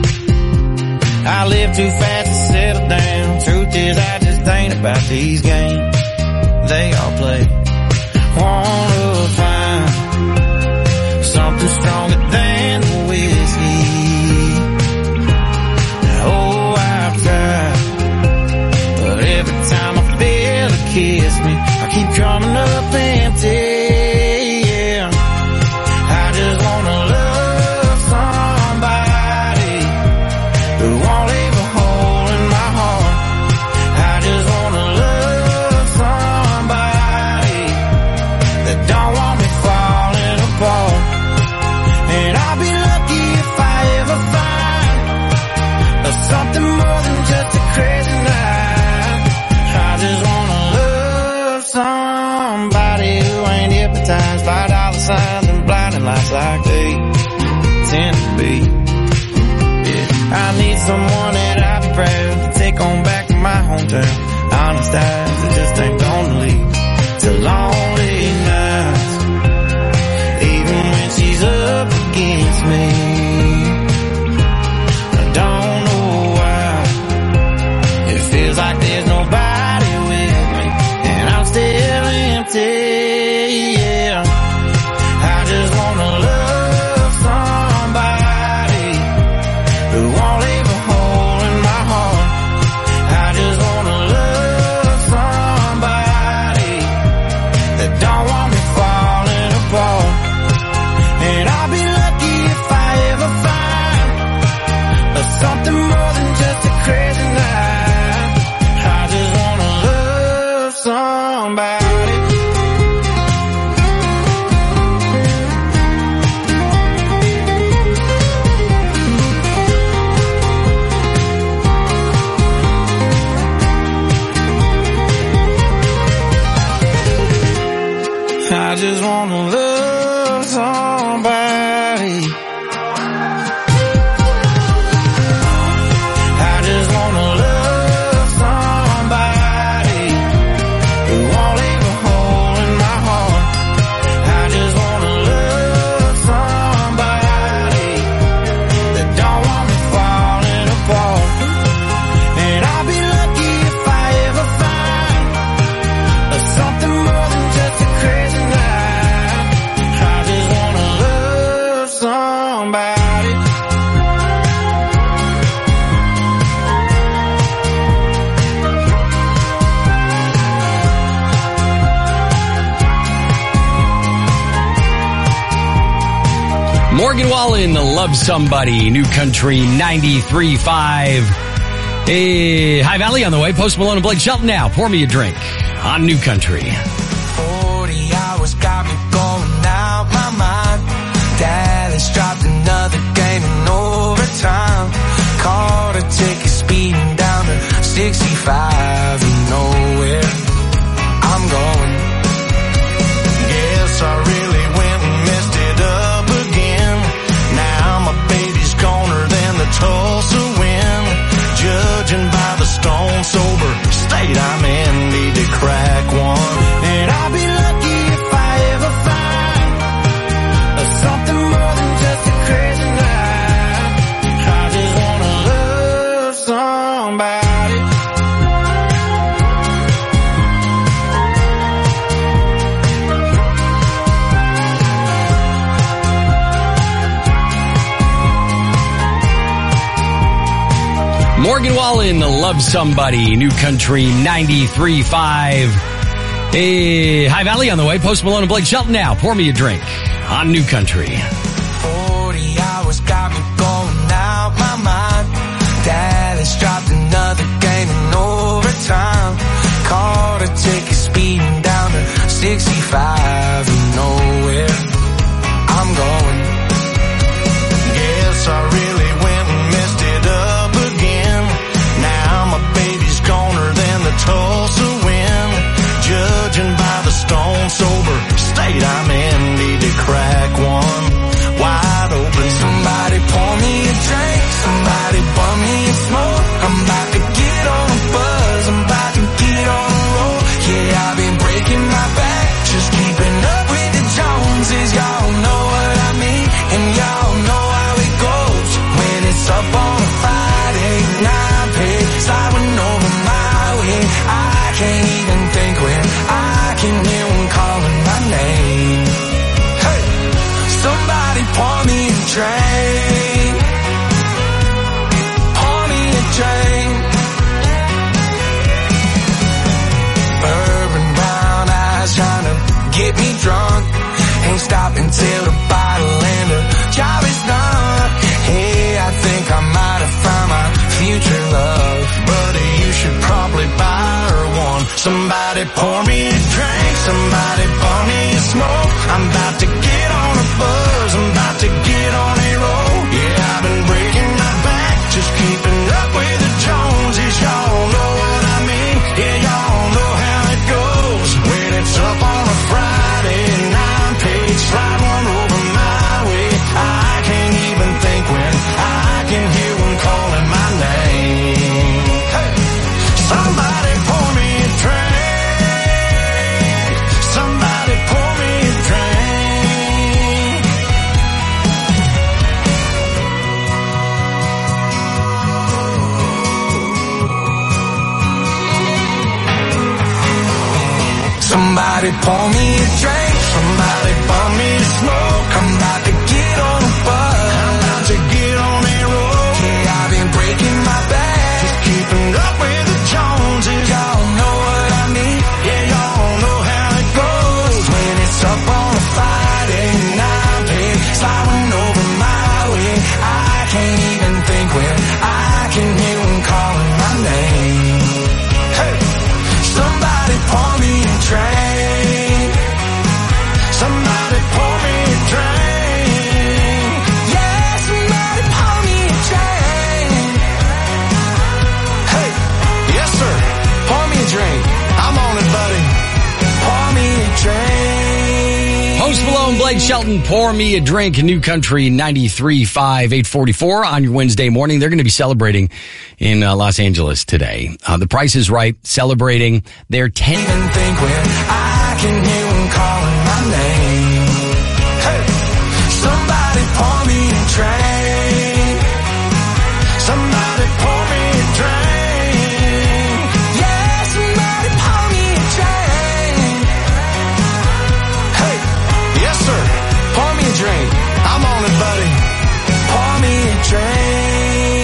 I live too fast to settle down. Truth is, I just ain't about these games they all play. Wanna find something stronger than the whiskey. Oh, I've tried, but every time I feel it kiss me, I keep coming up empty. Like they tend to be. Yeah, I need someone that I'd be proud to take on back to my hometown. Honest eyes that just ain't gonna lead to lonely nights, even when she's up against me. I don't know why it feels like there's nobody with me, and I'm still empty. I just wanna love somebody. I just wanna love somebody who won't leave a hole in my heart. I just wanna love somebody that don't want me falling apart. And I'll be lucky if I ever find Morgan Wallen, Love Somebody, New Country ninety-three point five. Hey, High Valley on the way. Post Malone and Blake Shelton now. Pour me a drink on New Country. forty hours got me going out my mind. Dallas dropped another game in overtime. Caught a ticket speeding down to sixty-five and nowhere I'm going. Guess I really went and messed it up again. Now my baby's goner than the Tulsa wind. Judging by the stone sober state I'm in, need to crack one. And I'll be lucky if I ever find something more than just a crazy night. I just wanna love somebody. Morgan Wallen, Love Somebody, New Country ninety-three point five. Hey, High Valley on the way. Post Malone and Blake Shelton now. Pour me a drink on New Country. forty hours got me going out my mind. Dallas dropped another game in overtime. Caught a ticket speeding down to sixty-five and nowhere I'm going. Guess I really went and messed it up again. Now my baby's goner than the Tulsa wind. Judging by the stone sober state I'm in, need to crack one wide open. Somebody pour me a drink, somebody bum me a smoke. I'm about to get on a buzz, I'm about to get on a roll. Yeah, I've been breaking my back, just keeping up with the Joneses. Y'all know what I mean, and y'all know how it goes. When it's up on a Friday night, pay sliding over my way. I can't even think when I can hear them calling my name. Hey, somebody pour me a drink. Pour me a drink. Urban brown eyes trying to get me drunk. Ain't stopping till the bottle and the job is done. Hey, I think I might have found my future love, but you should probably buy her one. Somebody pour me a drink, somebody pour me a smoke. I'm about to get on a buzz, I'm about to get on a roll. Yeah, I've been breaking my back, just keeping up with the Joneses. Y'all know what I mean, yeah, y'all know how it goes. When it's up on a Friday nine page, slide one over my way. I can't even think when I can hear them calling my name. Hey, somebody pour me a drink. Somebody pour me a drink. Somebody pour me a drink. Somebody pour me a smoke. I'm about to get on a buzz, I'm about to get on a roll. Yeah, I've been breaking my back, just keeping up with the Joneses. Y'all know what I mean, yeah, y'all know how it goes. When it's up on a Friday night, pay sliding over my way. I can't even think when I can hear them calling my name. Hey, somebody pour me a drink. Somebody pour me a drink. Yeah, somebody pour me a drink. Hey, yes sir, pour me a drink. I'm on it, buddy. Pour me a drink. Post Malone, Blake Shelton, Pour Me a Drink, New Country ninety-three point five, eight forty-four on your Wednesday morning. They're going to be celebrating in uh, Los Angeles today. Uh, the Price is Right, celebrating their ten. Even think when I can hear them calling my name. Hey, somebody pour me a drink. Somebody pour me a drink. Yeah, somebody pour me a drink. Hey, yes sir, pour me a drink. I'm on it, buddy. Pour me a drink.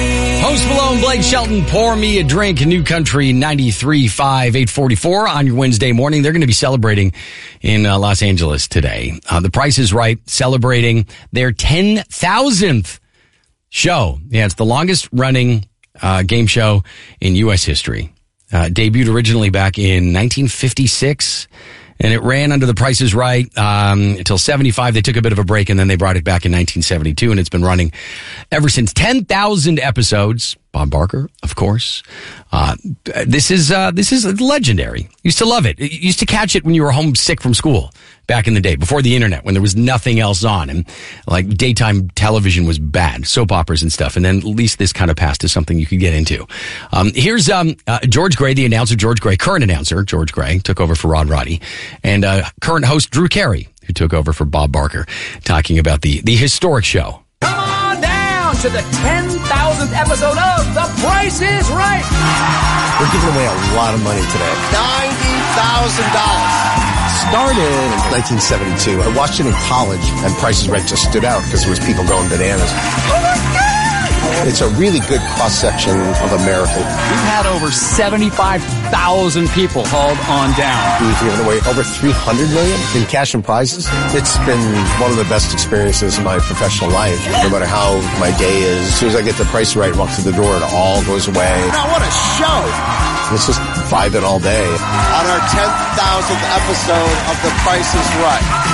Post Malone, Blake Shelton, Pour Me a Drink, New Country ninety-three point five, eight forty-four on your Wednesday morning. They're going to be celebrating in uh, Los Angeles today. Uh, the Price is Right, celebrating their ten thousandth show. Yeah, it's the longest running uh, game show in U S history. Uh, debuted originally back in nineteen fifty-six. And it ran under The Price is Right um, until seventy-five. They took a bit of a break, and then they brought it back in nineteen seventy-two, and it's been running ever since. ten thousand episodes. Bob Barker, of course. Uh, this is uh, this is legendary. Used to love it. You used to catch it when you were homesick from school back in the day, before the internet, when there was nothing else on, and like daytime television was bad, soap operas and stuff. And then at least this kind of passed as something you could get into. Um, here's um, uh, George Gray, the announcer, George Gray, current announcer, George Gray, took over for Rod Roddy, and uh, current host Drew Carey, who took over for Bob Barker, talking about the the historic show. Come on down to the ten thousandth episode of The Price is Right. We're giving away a lot of money today. ninety thousand dollars. Started in nineteen seventy-two. I watched it in college, and Price is Right just stood out because there was people going bananas. Oh my God! It's a really good cross-section of America. We've had over seventy-five thousand people hauled on down. We've given away over three hundred million dollars in cash and prizes. It's been one of the best experiences of my professional life. No matter how my day is, as soon as I get The Price is Right, walk through the door, it all goes away. Now, what a show! It's just vibing all day. On our ten thousandth episode of The Price is Right.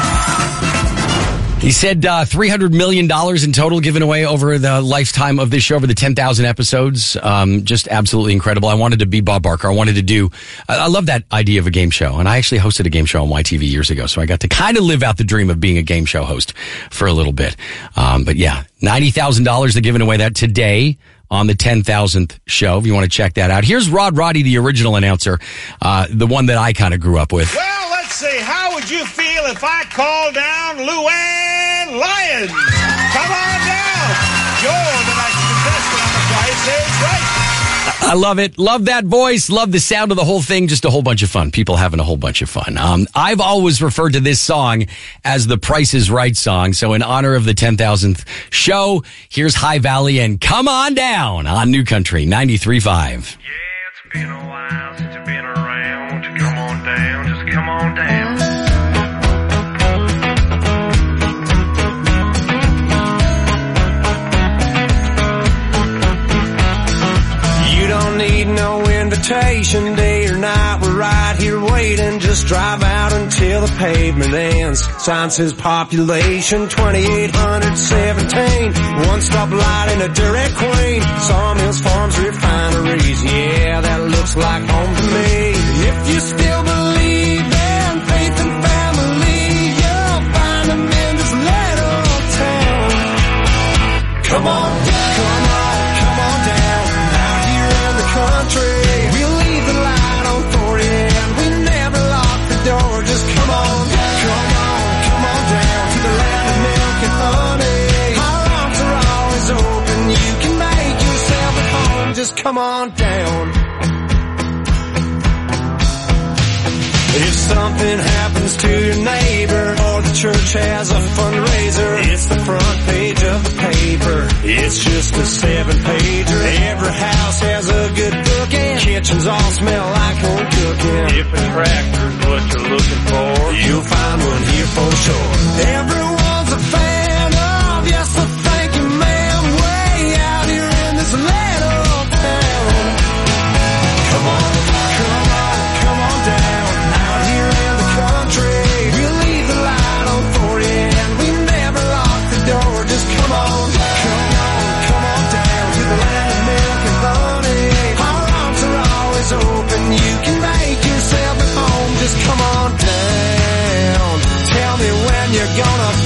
He said uh, three hundred million dollars in total given away over the lifetime of this show, over the ten thousand episodes. Um, just absolutely incredible. I wanted to be Bob Barker. I wanted to do, I, I love that idea of a game show. And I actually hosted a game show on Y T V years ago. So I got to kind of live out the dream of being a game show host for a little bit. Um, but yeah, ninety thousand dollars they're giving away that today on the ten thousandth show, if you want to check that out. Here's Rod Roddy, the original announcer, uh, the one that I kind of grew up with. Well, let's see. How would you feel if I called down Luann Lyons? Come on down. You're the next contestant on The Price is Right. I love it. Love that voice. Love the sound of the whole thing. Just a whole bunch of fun. People having a whole bunch of fun. Um, I've always referred to this song as the Price is Right song. So in honor of the ten thousandth show, here's High Valley and Come On Down on New Country ninety-three point five. Yeah, it's been a while since you've been around. Won't you come on down? Just come on down. Need no invitation, day or night, we're right here waiting. Just drive out until the pavement ends. Sign says population twenty-eight seventeen. One stop light in a Dairy Queen. Sawmills, farms, refineries. Yeah, that looks like home to me. If you still believe in faith and family, you'll find them in this little town. Come on down, come on, come on down. Out here in the country, we'll leave the light on for you, and we never lock the door. Just come on down, come on, come on down to the land of milk and honey. Our arms are always open. You can make yourself at home. Just come on down. If something happens to your neighbor or the church has a fundraiser, it's the front page of the paper. It's just a seven-pager. Every house has a good book and kitchens all smell like home cooking. If a tractor's what you're looking for, you'll find one here for sure. Everyone's a fan of, yes, so thank you, ma'am, way out here in this little town. Come on, come on, come on down. We'll leave the light on for you, and we never lock the door. Just come on, come on, come on down to the land of milk and honey. Our arms are always open. You can make yourself at home. Just come on down. Tell me when you're gonna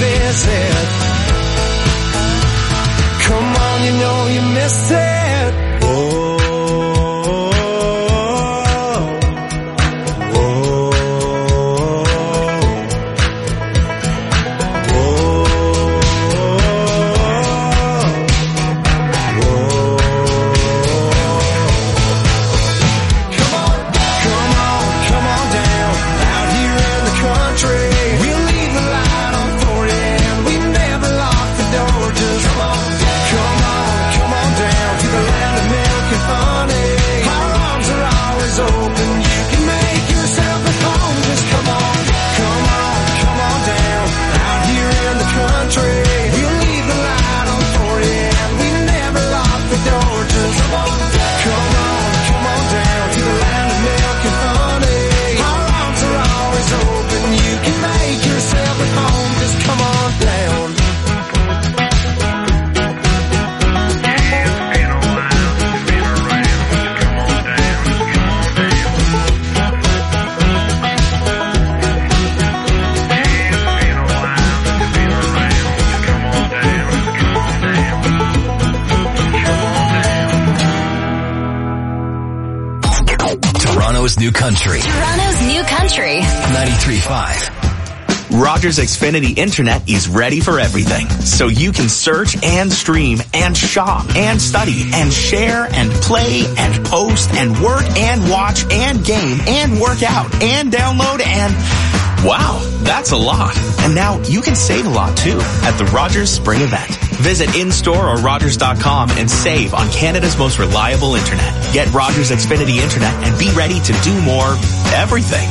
Toronto's New Country. Toronto's New Country. ninety-three point five. Rogers Xfinity Internet is ready for everything. So you can search and stream and shop and study and share and play and post and work and watch and game and work out and download and... Wow, that's a lot. And now you can save a lot too at the Rogers Spring Event. Visit in-store or Rogers dot com and save on Canada's most reliable internet. Get Rogers Xfinity Internet and be ready to do more everything.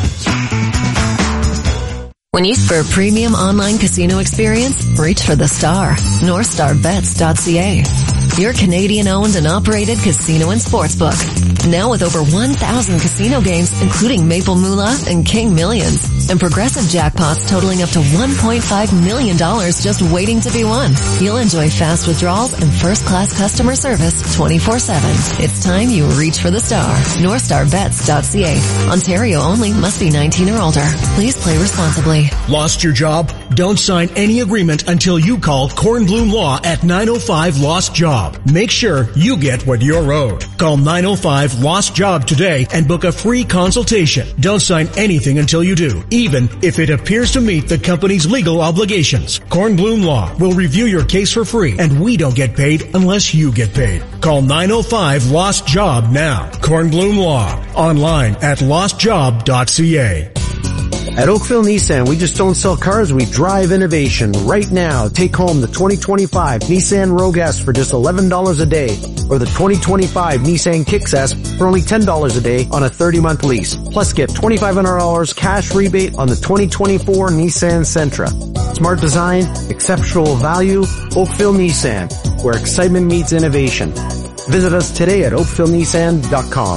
When you for a premium online casino experience, reach for the star. North Star Bets dot C A. Your Canadian-owned and operated casino and sportsbook. Now with over one thousand casino games, including Maple Moolah and King Millions. And progressive jackpots totaling up to one point five million dollars just waiting to be won. You'll enjoy fast withdrawals and first-class customer service twenty-four seven. It's time you reach for the star. North Star Bets dot C A. Ontario only. Must be nineteen or older. Please play responsibly. Lost your job? Don't sign any agreement until you call Kornblum Law at nine oh five Lost Job. Make sure you get what you're owed. Call nine oh five Lost Job today and book a free consultation. Don't sign anything until you do, even if it appears to meet the company's legal obligations. Kornblum Law will review your case for free, and we don't get paid unless you get paid. Call nine oh five Lost Job now. Kornblum Law. Online at lost job dot C A. At Oakville Nissan, we just don't sell cars, we drive innovation. Right now, take home the twenty twenty-five Nissan Rogue S for just eleven dollars a day, or the twenty twenty-five Nissan Kicks S for only ten dollars a day on a thirty-month lease. Plus, get twenty-five hundred dollars cash rebate on the twenty twenty-four Nissan Sentra. Smart design, exceptional value, Oakville Nissan, where excitement meets innovation. Visit us today at oakville nissan dot com.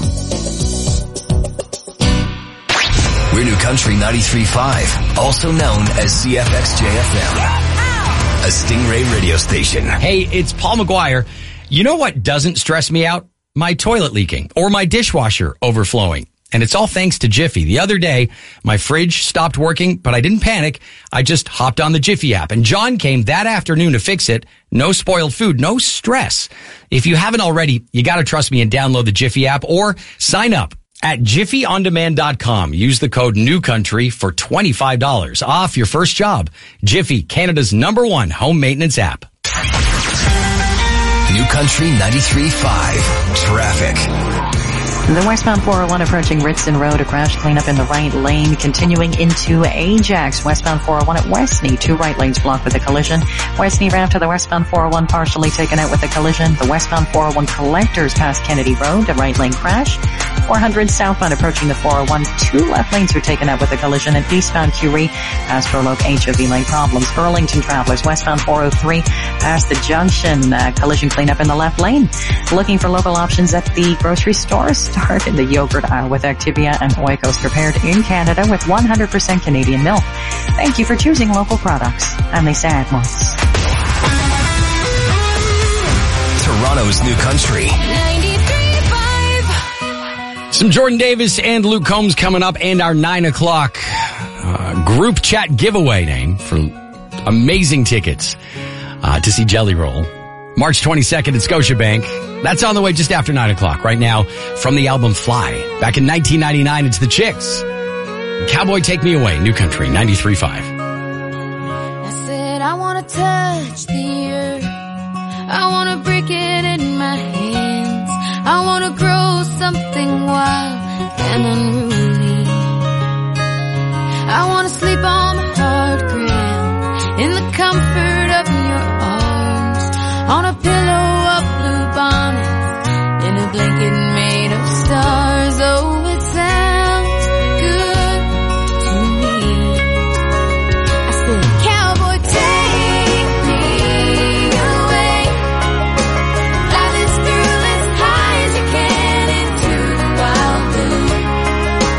We're New Country ninety-three point five, also known as C F X J F M, a Stingray radio station. Hey, it's Paul McGuire. You know what doesn't stress me out? My toilet leaking or my dishwasher overflowing. And it's all thanks to Jiffy. The other day, my fridge stopped working, but I didn't panic. I just hopped on the Jiffy app, and John came that afternoon to fix it. No spoiled food, no stress. If you haven't already, you got to trust me and download the Jiffy app or sign up at jiffy on demand dot com. Use the code NEWCOUNTRY for twenty-five dollars off your first job. Jiffy, Canada's number one home maintenance app. New Country ninety-three point five. Traffic. The westbound four oh one approaching Ritson Road, a crash cleanup in the right lane, continuing into Ajax. Westbound four oh one at Westney, two right lanes blocked with a collision. Westney ramp to the westbound four oh one partially taken out with a collision. The westbound four oh one collectors past Kennedy Road, a right lane crash. four hundred southbound approaching the four oh one, two left lanes are taken out with a collision. And eastbound Curie past Burloak H O V lane problems. Burlington travelers westbound four oh three past the junction, uh, collision cleanup in the left lane. Looking for local options at the grocery stores. Start in the yogurt aisle with Activia and Oikos, prepared in Canada with one hundred percent Canadian milk. Thank you for choosing local products. I'm Lisa Edmonds. Toronto's New Country. Some Jordan Davis and Luke Combs coming up, and our nine o'clock uh, group chat giveaway name for amazing tickets uh, to see Jelly Roll. March twenty-second at Scotiabank. That's on the way just after nine o'clock. Right now, from the album Fly. Back in nineteen ninety-nine, it's the Chicks. Cowboy, Take Me Away, New Country, ninety-three point five. I said I want to touch the earth. I want to break it in my hands. I want to grow something wild and unruly. I want to sleep on the hard ground in the comfort of your arms, on a pillow of blue bonnets, in a blanket made of stars. Oh, it sounds good to me. I said, cowboy, take me away. Fly this girl as high as you can into the wild blue.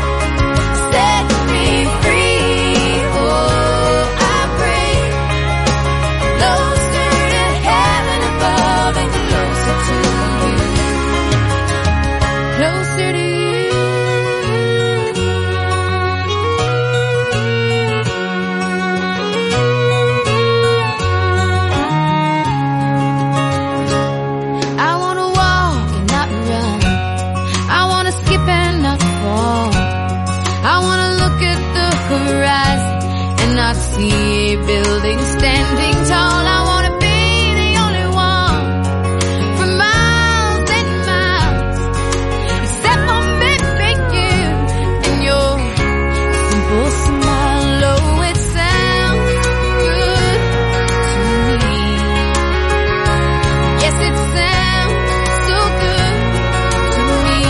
see a building standing tall. I wanna be the only one for miles and miles, except for maybe you and your simple smile. Oh, it sounds good to me. Yes, it sounds so good to me.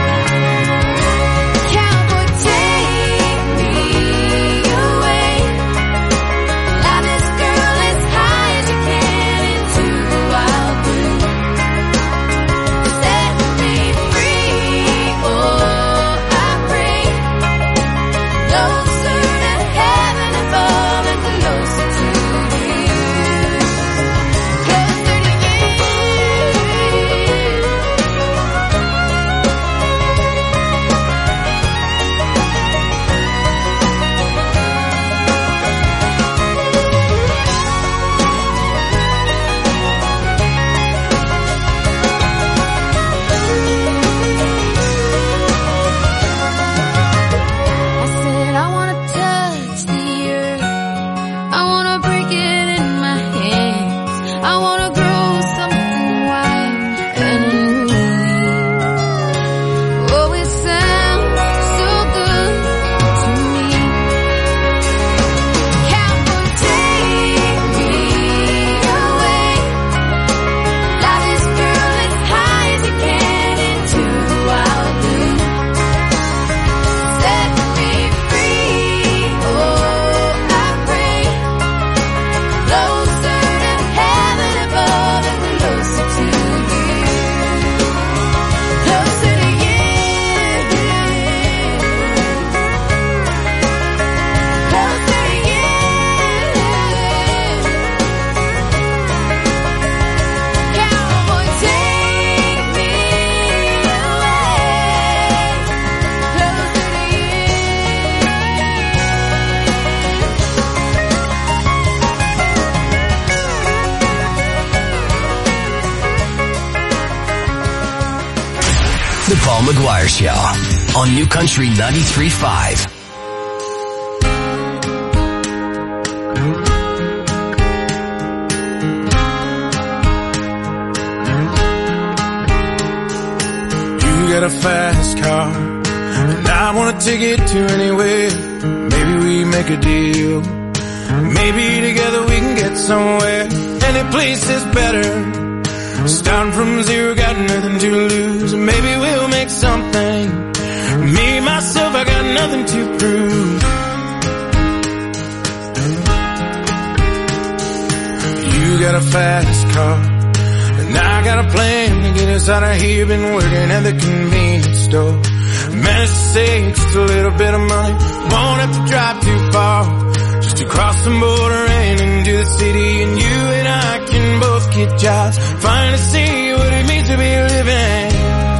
Cowboy, take me away. Fly this girl as high as you can into the wild blue. Set me free, oh, I pray. Closer to heaven above and closer to you. Closer to I said I wanna touch the earth. I wanna break it in my hands. I wanna grow something wild and unruly. Oh, it sounds so good to me. Cowboy, take me away. Fly this girl as high as you can into the wild blue. Set me free, oh, I pray. Closer to heaven above and closer to you. Closer to you. Closer to you. Cowboy, take me away. Closer to you. The Paul McGuire Show on New Country ninety-three point five. You got a fast car, and I want to take it to anywhere. Maybe we make a deal. Maybe together we can get somewhere. Any place is better. Starting from zero, got nothing to lose. Maybe we'll make something. Me, myself, I got nothing to prove. You got a fast car, and I got a plan to get us out of here. Been working at the convenience store. Managed to save just a little bit of money. Won't have to drive too far. Just to cross the border and into the city. And you and I can both get jobs. Finally see what it means to be living.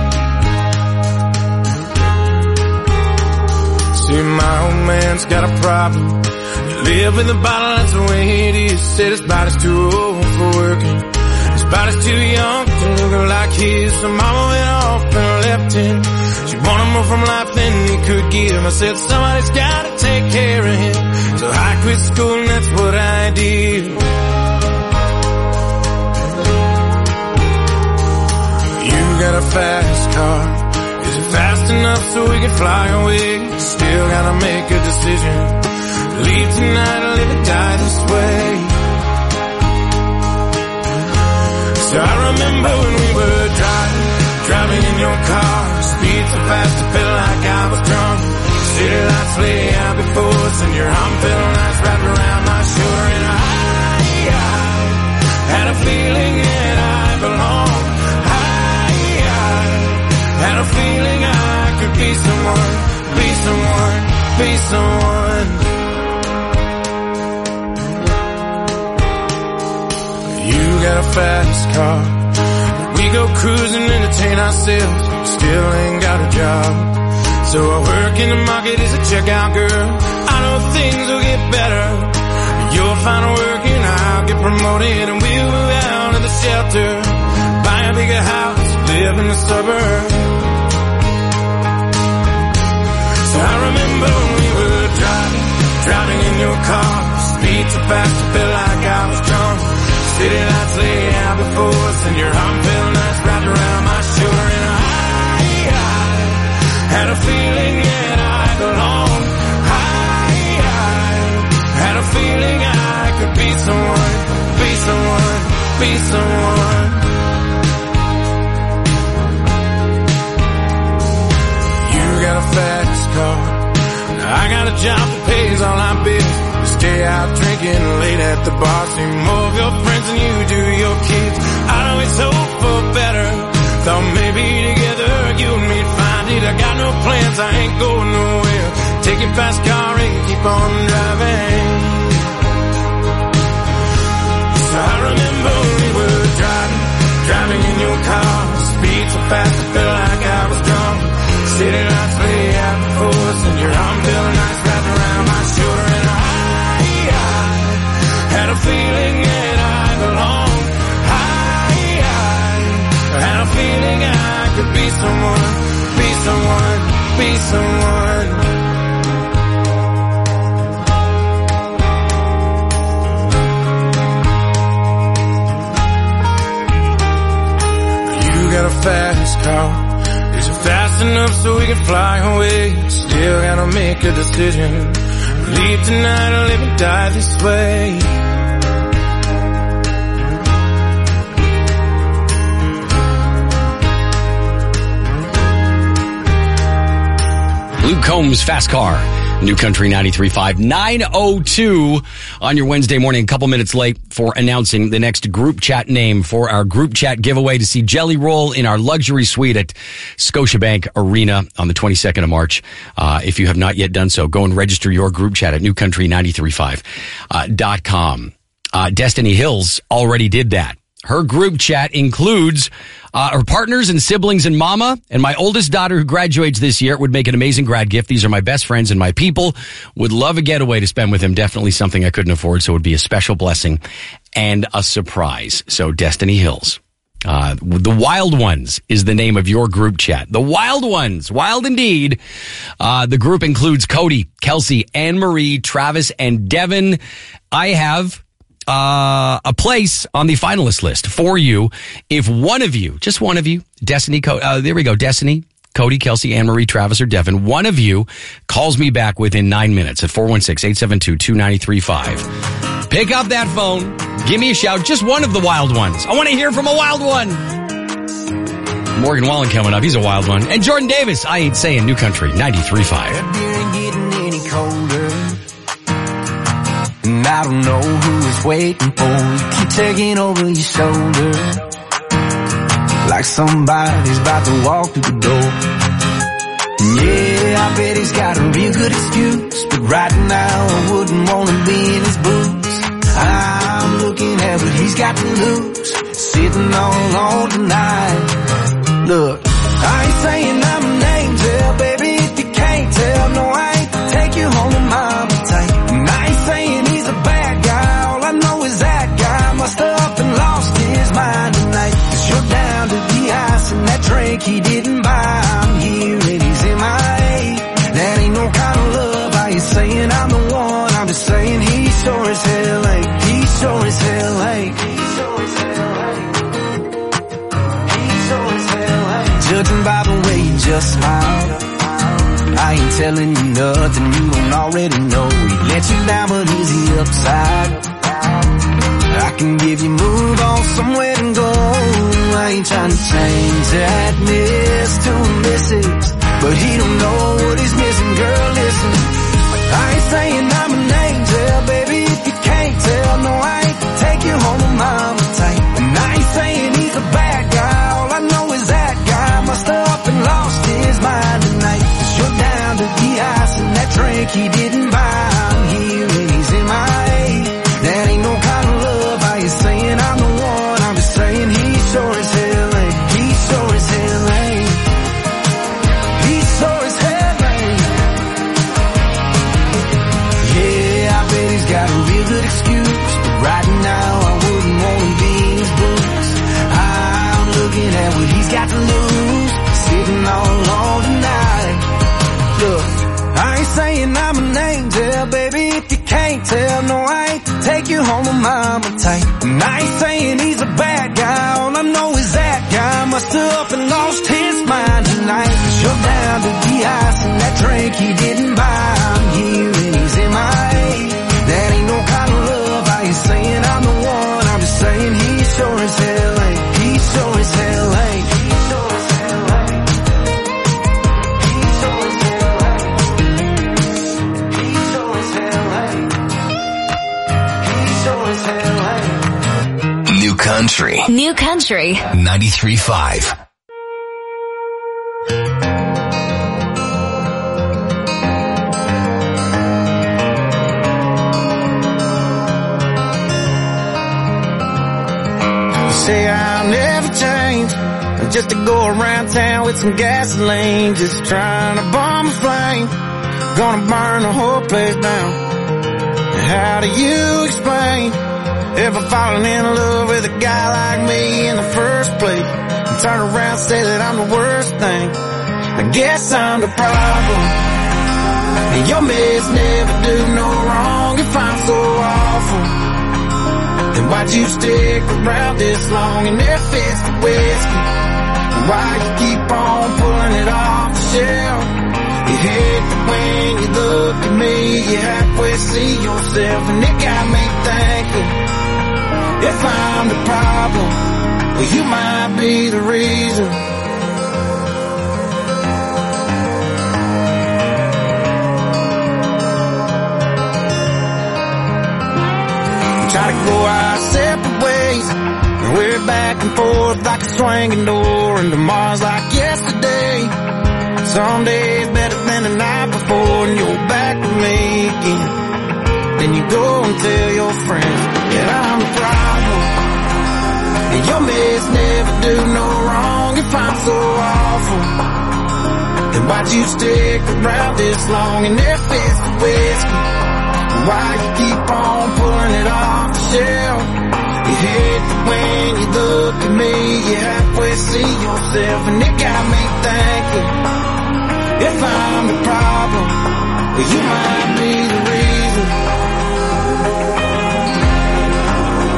See, my old man's got a problem. You live with a bottle, that's the way it is. Said his body's too old for working. His body's too young to look like his. So mama went off and left him. She wanted more from life than he could give. I said somebody's gotta take care of him. So I quit school and that's what I did. You got a fast car. Is it fast enough so we can fly away? Still gotta make a decision. Leave tonight or live or die this way. So I remember when we were driving, driving in your car. Speed so fast it felt like I was drunk. City lights lay out before us and your arm felt nice wrapped around my shoulder. And I, I had a feeling that I belonged. I, I had a feeling I could be someone, be someone, be someone. You got a fast car. We go cruising, entertain ourselves. Still ain't got a job. So I work in the market as a checkout girl. I know things will get better. You'll find work and I'll get promoted. And we'll move out of the shelter. Buy a bigger house, live in the suburbs. So I remember when we were driving, driving in your car. beat so fast I felt like I was drunk. City lights lay out before us, and your arm felt nice wrapped around my shoulder. And I, I had a feeling that I belonged. I, I had a feeling I could be someone, be someone, be someone. You got a fast car, I got a job that pays all my bills. Stay out drinking late at the bar. See more of your friends than you do your kids. I always hope for better. Thought maybe together you and me'd find it. I got no plans, I ain't going nowhere. Take your fast car and keep on driving. So I remember we were driving, driving in your car. Speed so fast I felt like I was drunk. City lights lay out before us, and your arm felt nice wrapped around my shoulder. And I had a feeling that I belonged. I, I had a feeling I could be someone, be someone, be someone. You got a fast car. Is it fast enough so we can fly away? Still gotta make a decision. Leave tonight or live and die this way. Luke Combs, Fast Car, New Country ninety-three point five, nine oh two on your Wednesday morning, a couple minutes late for announcing the next group chat name for our group chat giveaway to see Jelly Roll in our luxury suite at Scotiabank Arena on the twenty-second of March. Uh, if you have not yet done so, go and register your group chat at new country ninety-three point five dot com. Uh, Destiny Hills already did that. Her group chat includes uh, her partners and siblings and mama, and my oldest daughter who graduates this year. It would make an amazing grad gift. These are my best friends and my people. Would love a getaway to spend with them. Definitely something I couldn't afford, so it would be a special blessing and a surprise. So Destiny Hills. Uh, the Wild Ones is the name of your group chat. The Wild Ones. Wild indeed. Uh, the group includes Cody, Kelsey, Anne-Marie, Travis, and Devin. I have Uh, a place on the finalist list for you. If one of you, just one of you, Destiny, uh, there we go, Destiny, Cody, Kelsey, Anne-Marie, Travis, or Devin, one of you calls me back within nine minutes at four one six, eight seven two, two nine three five. Pick up that phone, give me a shout, just one of the wild ones. I want to hear from a wild one. Morgan Wallen coming up, he's a wild one. And Jordan Davis, I ain't saying New Country ninety-three point five. And I don't know who is waiting for you. Keep taking over your shoulder like somebody's about to walk through the door. Yeah, I bet he's got a real good excuse, but right now I wouldn't want to be in his boots. I'm looking at what he's got to lose, sitting all alone tonight. Look, I ain't saying I'm an angel, baby, if you can't tell. No, I ain't to take you home to mama tight. And I ain't saying he's a bad guy, all I know is that guy must have up and lost his mind tonight. Cause you're down to the ice and that drink he didn't buy. I'm here and he's in my eight. That ain't no kind of love, I ain't saying I'm the one, I'm just saying he sure as hell ain't. He sure as hell ain't. He sure as hell ain't. He sure as hell ain't. Judging by the way you just smile, I ain't telling you nothing you don't already know. He let you down, but is he upside? I can give you move on somewhere to go. I ain't trying to change that miss to a missus, but he don't know what he's missing, girl, listen. I ain't saying I'm an angel, baby, if you can't tell. No, I ain't to take you home to mama tight. And I ain't saying he's a bad guy, all I know is that guy must have up and lost his mind tonight. Cause you're down to the ice and that drink he didn't buy. I'm here and he's in my eight. That ain't no kind of love, I ain't saying I'm the one, I'm just saying he sure as hell ain't. He sure as hell ain't. He sure as hell ain't. Yeah, I bet he's got a real good excuse, but right now I wouldn't want to be in his boots. I'm looking at what he's got to lose, sitting all alone tonight. Look, I ain't saying I'm an number tight. And I ain't saying he's a bad guy, all I know is that guy must have up and lost his mind tonight. Shut down to de-ice and that drink he didn't buy. I'm here and he's in my A. That ain't no kind of love, I ain't saying I'm the one, I'm just saying he sure as hell ain't. He sure as hell ain't. He sure as hell ain't. He sure as hell ain't. He sure as hell ain't. He sure as hell ain't. New Country. New Country. ninety-three point five. Say I'll never change, just to go around town with some gasoline, just trying to bomb a flame, gonna burn the whole place down. How do you explain ever falling in love with a guy like me in the first place, and turn around and say that I'm the worst thing? I guess I'm the problem, and your mess never do no wrong. If I'm so awful, then why'd you stick around this long and if it's the whiskey? Why you keep on pulling it off the shelf? You hate that when you look at me, you halfway see yourself, and it got me thinking, if I'm the problem, well you might be the reason. Try to go our separate ways, and we're back and forth like a swinging door, and tomorrow's like yesterday. Some days better than the night before, and you're back with me again. Then you go and tell your friends that I'm the problem, and your mess never do no wrong. If I'm so awful, then why'd you stick around this long? And if it's the whiskey, why you keep on pulling it off the shelf? You hate that when you look at me, you halfway see yourself, and it got me thinking, if I'm the problem, well you might be the